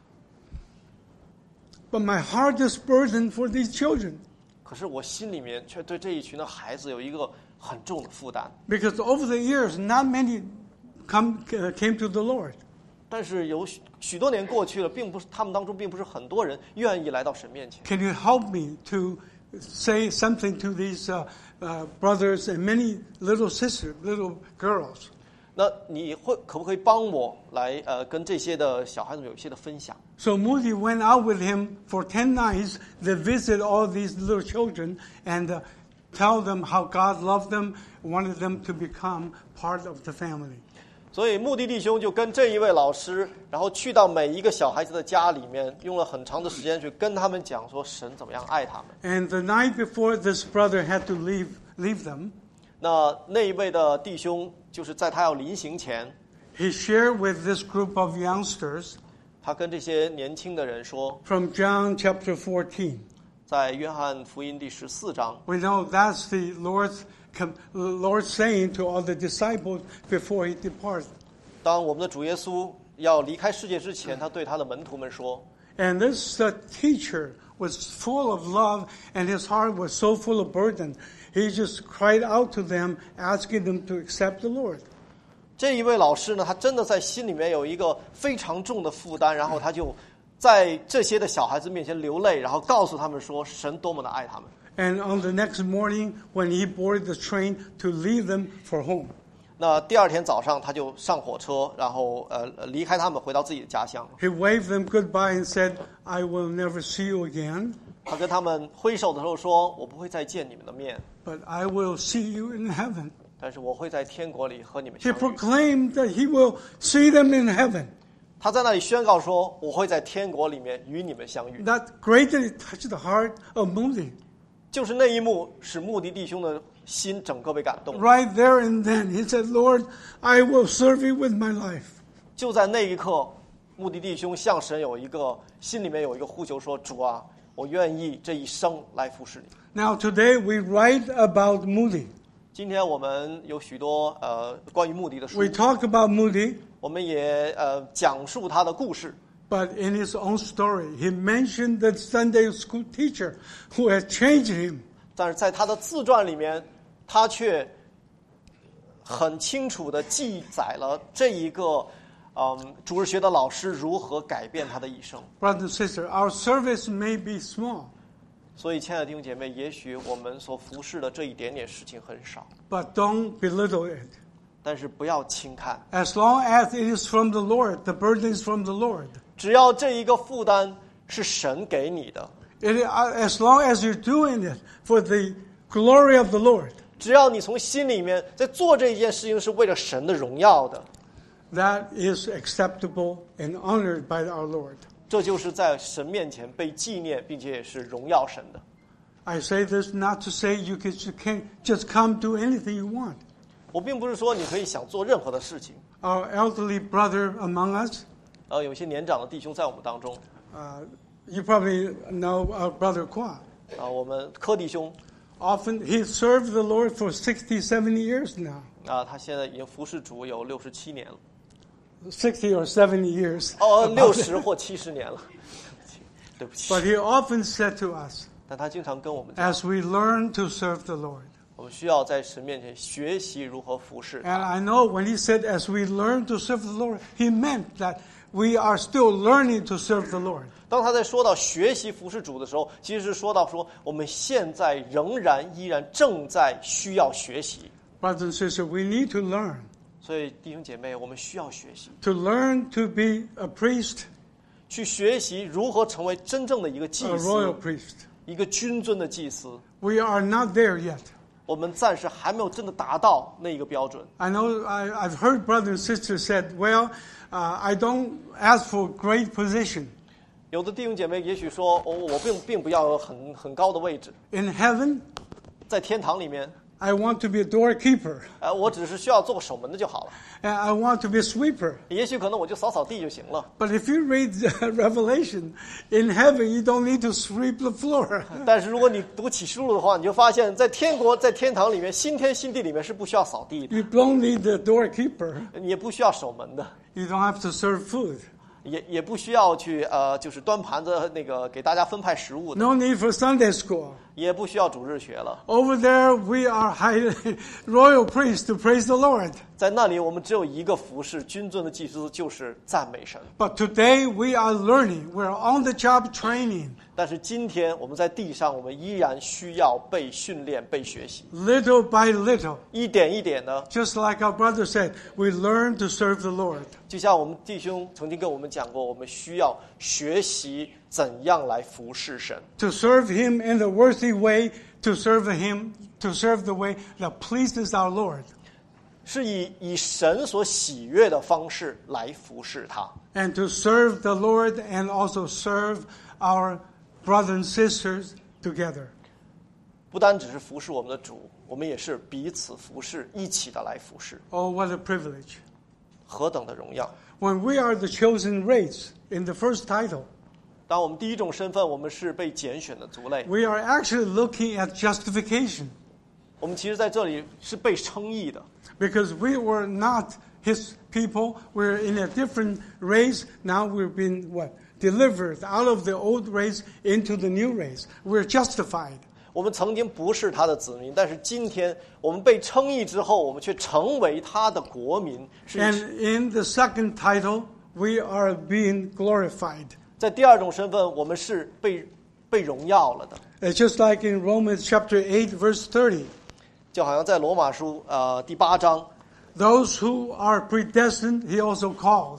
But my heart is burdened for these children. 可是我心里面却对这一群的孩子有一个很重的负担。 Because over the years, not many come, uh, came to the Lord. 但是有许许多年过去了，并不是他们当中并不是很多人愿意来到神面前。 Can you help me to say something to these uh, uh, brothers and many little sisters, little girls? 那你会可不可以帮我来呃跟这些的小孩子有一些的分享？ So Moody went out with him for ten nights. They visited all these little children and uh, tell them how God loved them, wanted them to become part of the family. 所以穆迪弟兄就跟这一位老师，然后去到每一个小孩子的家里面，用了很长的时间去跟他们讲说神怎么样爱他们。 And the night before this brother had to leave, leave them, 那那一位的弟兄，就是在他要临行前， he shared with this group of youngsters 他跟这些年轻的人说， from John chapter fourteen. 在约翰福音第十四章， We know that's the Lord's, com- Lord's saying to all the disciples before he departs. 当我们的主耶稣要离开世界之前，他对他的门徒们说， And this uh, teacher was full of love, and his heart was so full of burden. He just cried out to them, asking them to accept the Lord. 这一位老师呢，他真的在心里面有一个非常重的负担，然后他就在这些的小孩子面前流泪，然后告诉他们说，神多么的爱他们。 And on the next morning, when he boarded the train to leave them for home, 那第二天早上，他就上火车，然后呃离开他们，回到自己的家乡。 he waved them goodbye and said, I will never see you again, 他跟他们挥手的时候说：“我不会再见你们的面， but I will see you in heaven. 但是我会在天国里和你们 He 相遇。 proclaimed that he will see them in heaven. 他在那里宣告说，我会在天国里面与你们相遇。 That greatly touched the heart of Moody. 就是那一幕使穆迪弟兄的心整个被感动。 Right there and then, he said, Lord, I will serve you with my life. 就在那一刻，穆迪弟兄向神有一个心里面有一个呼求说，主啊，我愿意这一生来服侍你。 Now today we write about Moody. 今天我们有许多呃关于穆迪的书 We，talk about Moody, 我们也呃讲述他的故事。 but in his own story, he mentioned the Sunday school teacher who had changed him. 但是在他的自传里面，他却很清楚地记载了这一个嗯主日学的老师如何改变他的一生。 Brother and sister, our service may be small, 所以，亲爱的弟兄姐妹，也许我们所服侍的这一点点事情很少， but don't belittle it. 但是不要轻看。 As long as it is from the Lord, the burden is from the Lord. 只要这一个负担是神给你的， It, as long as you're doing it for the glory of the Lord, 只要你从心里面在做这一件事情是为了神的荣耀的， that is acceptable and honored by our Lord. 这就是在神面前被纪念，并且也是荣耀神的。 I say this not to say you, can, you can't just come do anything you want. 我并不是说你可以想做任何的事情。 Our elderly brother among us, 呃，有些年长的弟兄在我们当中， uh, you probably know our brother Kwa. 啊、我们柯弟兄， Often he served the Lord for sixty, seventy years now. 啊、他现在已经服侍主有六十七年了， sixty or seventy years. 哦， about 六 it. 十或七十年了，对不起。 But he often said to us, 但他经常跟我们讲， as we learn to serve the Lord. 我们需要在神面前学习如何服侍 And 他。 I know when he said, as we learn to serve the Lord, he meant that we are still learning to serve the Lord. 当他在说到学习服侍主的时候，其实是说到说我们现在仍然依然正在需要学习。 Brothers and sisters, we need to learn. 所以弟兄姐妹，我们需要学习， To learn to be a priest, 去学习如何成为真正的一个祭 a 司， royal priest. 一个君尊的祭司。 We are not there yet. 我们暂时还没有真的达到那一个标准。 I know I, I've heard brothers and sisters said, well, uh, I don't ask for great position. 有的弟兄姐妹也许说，哦，我并并不要有很很高的位置， In heaven, 在天堂里面， I want to be a doorkeeper. 呃，我只是需要做个守门的就好了。 And I want to be a sweeper. 也许可能我就扫扫地就行了。 But if you read Revelation, in heaven you don't need to sweep the floor. 但是如果你读启示录的话，你就发现，在天国、在天堂里面，新天新地里面是不需要扫地的， You don't need the doorkeeper. 你也不需要守门的， You don't have to serve food. 也也不需要去呃，就是端盘子那个给大家分派食物的， No need for Sunday school. 也不需要主日学了。 Over there, we are highly royal priests to praise the Lord. 在那里，我们只有一个服侍君尊的祭司，就是赞美神。 But today, we are learning. We're on the job training. 但是今天我们在地上，我们依然需要被训练、被学习， Little by little. 一点一点的。 Just like our brother said, we learn to serve the Lord. 就像我们弟兄曾经跟我们讲过，我们需要学习怎样来服侍神， To serve Him in the worthy way, to serve Him, to serve the way that pleases our Lord. 是以以神所喜悦的方式来服侍他。 And to serve the Lord and also serve our brothers and sisters together. 不单只是服侍我们的主，我们也是彼此服侍，一起的来服侍， Oh, what a privilege. 何等的荣耀！ When we are the chosen race in the first title, 当我们第一种身份，我们是被拣选的族类， we are actually looking at justification 我们其实在这里是被称义的， because we were not His people. We're in a different race. Now we've been what? Delivered out of the old race into the new race. We're justified. 我们曾经不是他的子民，但是今天我们被称义之后，我们却成为他的国民。是 And in the second title, we are being glorified. 在第二种身份，我们是被被荣耀了的， It's just like in Romans chapter eight, verse thirty. 就好像在罗马书呃第八章， Those who are predestined, He also called.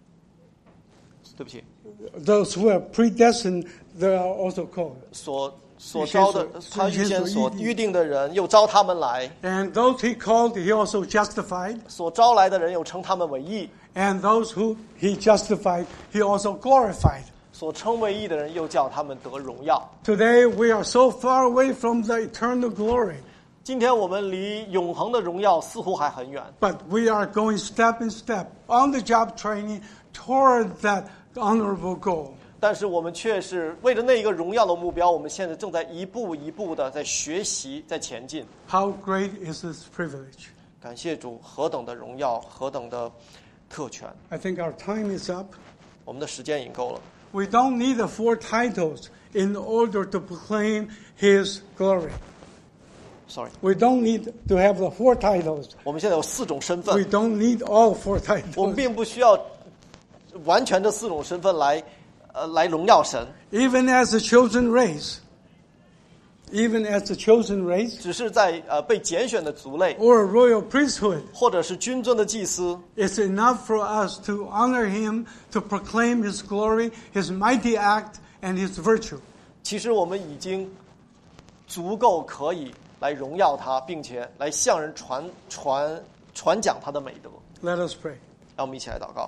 对不起， Those who are predestined, they are also called. 所所招的，他预先所预定的人，又招他们来。 And those he called, he also justified. 所招来的人，又称他们为义。 And those who he justified, he also glorified. 所称为义的人，又叫他们得荣耀。 Today we are so far away from the eternal glory. 今天我们离永恒的荣耀似乎还很远。 But we are going step in step on the job training toward that honorable goal. 但是我们却是为了那一个荣耀的目标，我们现在正在一步一步的在学习，在前进。 How great is this privilege? 感谢主，何等的荣耀，何等的特权。 I think our time is up. 我们的时间已经够了。 We don't need the four titles in order to proclaim His glory. Sorry， We don't need to have the four titles. 我们现在有四种身 We 份， don't need all four 我们 titles. 并不需要完全的四种身份来，呃，来荣耀神。 Even as a chosen race, even as a chosen race 只是在呃被拣选的族类， or a royal priesthood, 或者是君尊的祭司， it's enough for us to honor Him, to proclaim His glory, His mighty act, and His virtue. 其实我们已经足够可以来荣耀他，并且来向人传传传讲他的美德。 Let us pray. 让我们一起来祷告。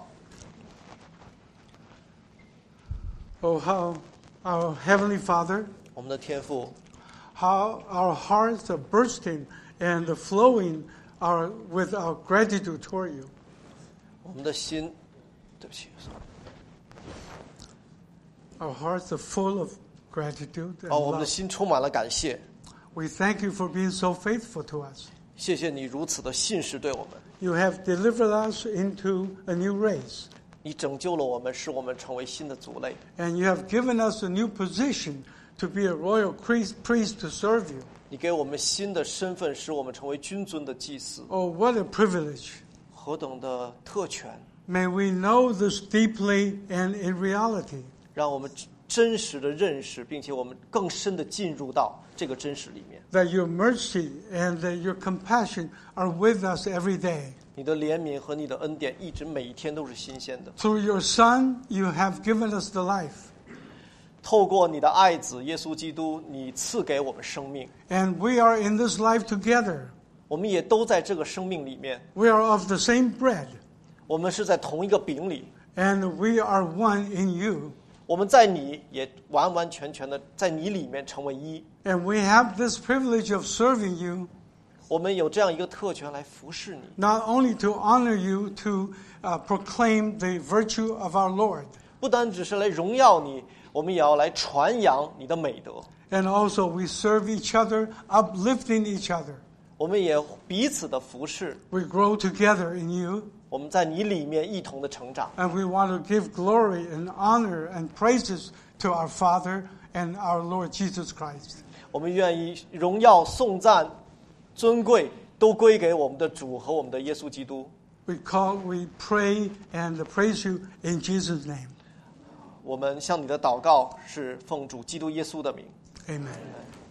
Oh, how our Heavenly Father, 我们的天父， how our hearts are bursting and flowing our, with our gratitude toward you. 我们的心，对不起 ，sorry， Our hearts are full of gratitude and 哦，我们的 love. 心充满了感谢。 We thank you for being so faithful to us. 谢谢你如此的信实对我们， You have delivered us into a new race, 你拯救了我们，使我们成为新的族类。 and you have given us a new position to be a royal priest, priest to serve you. 你给我们新的身份，使我们成为君尊的祭司。 Oh, what a privilege. 何等的特权！ May we know this deeply and in reality. 让我们真实的认识，并且我们更深的进入到这个真实里面。 That your mercy and that your compassion are with us every day. 你的怜悯和你的恩典一直每一天都是新鲜的。 Through your Son, you have given us the life. 透过你的爱子耶稣基督，你赐给我们生命， And we are in this life together. 我们也都在这个生命里面。 We are of the same bread. 我们是在同一个饼里， And we are one in you. 我们在你也完完全全的在你里面成为一。 And we have this privilege of serving you, 我们有这样一个特权来服侍你， not only to honor you, to uh, proclaim the virtue of our Lord, 不单只是来荣耀你，我们也要来传扬你的美德。 and also we serve each other, uplifting each other. 我们也彼此的服侍， We grow together in you, 我们在你里面一同的成长。 and we want to give glory and honor and praises to our Father and our Lord Jesus Christ. 我们愿意荣耀、颂赞、尊贵都归给我们的主和我们的耶稣基督。 We call, we pray and praise you in Jesus' name. 我们向你的祷告是奉主基督耶稣的名。 Amen.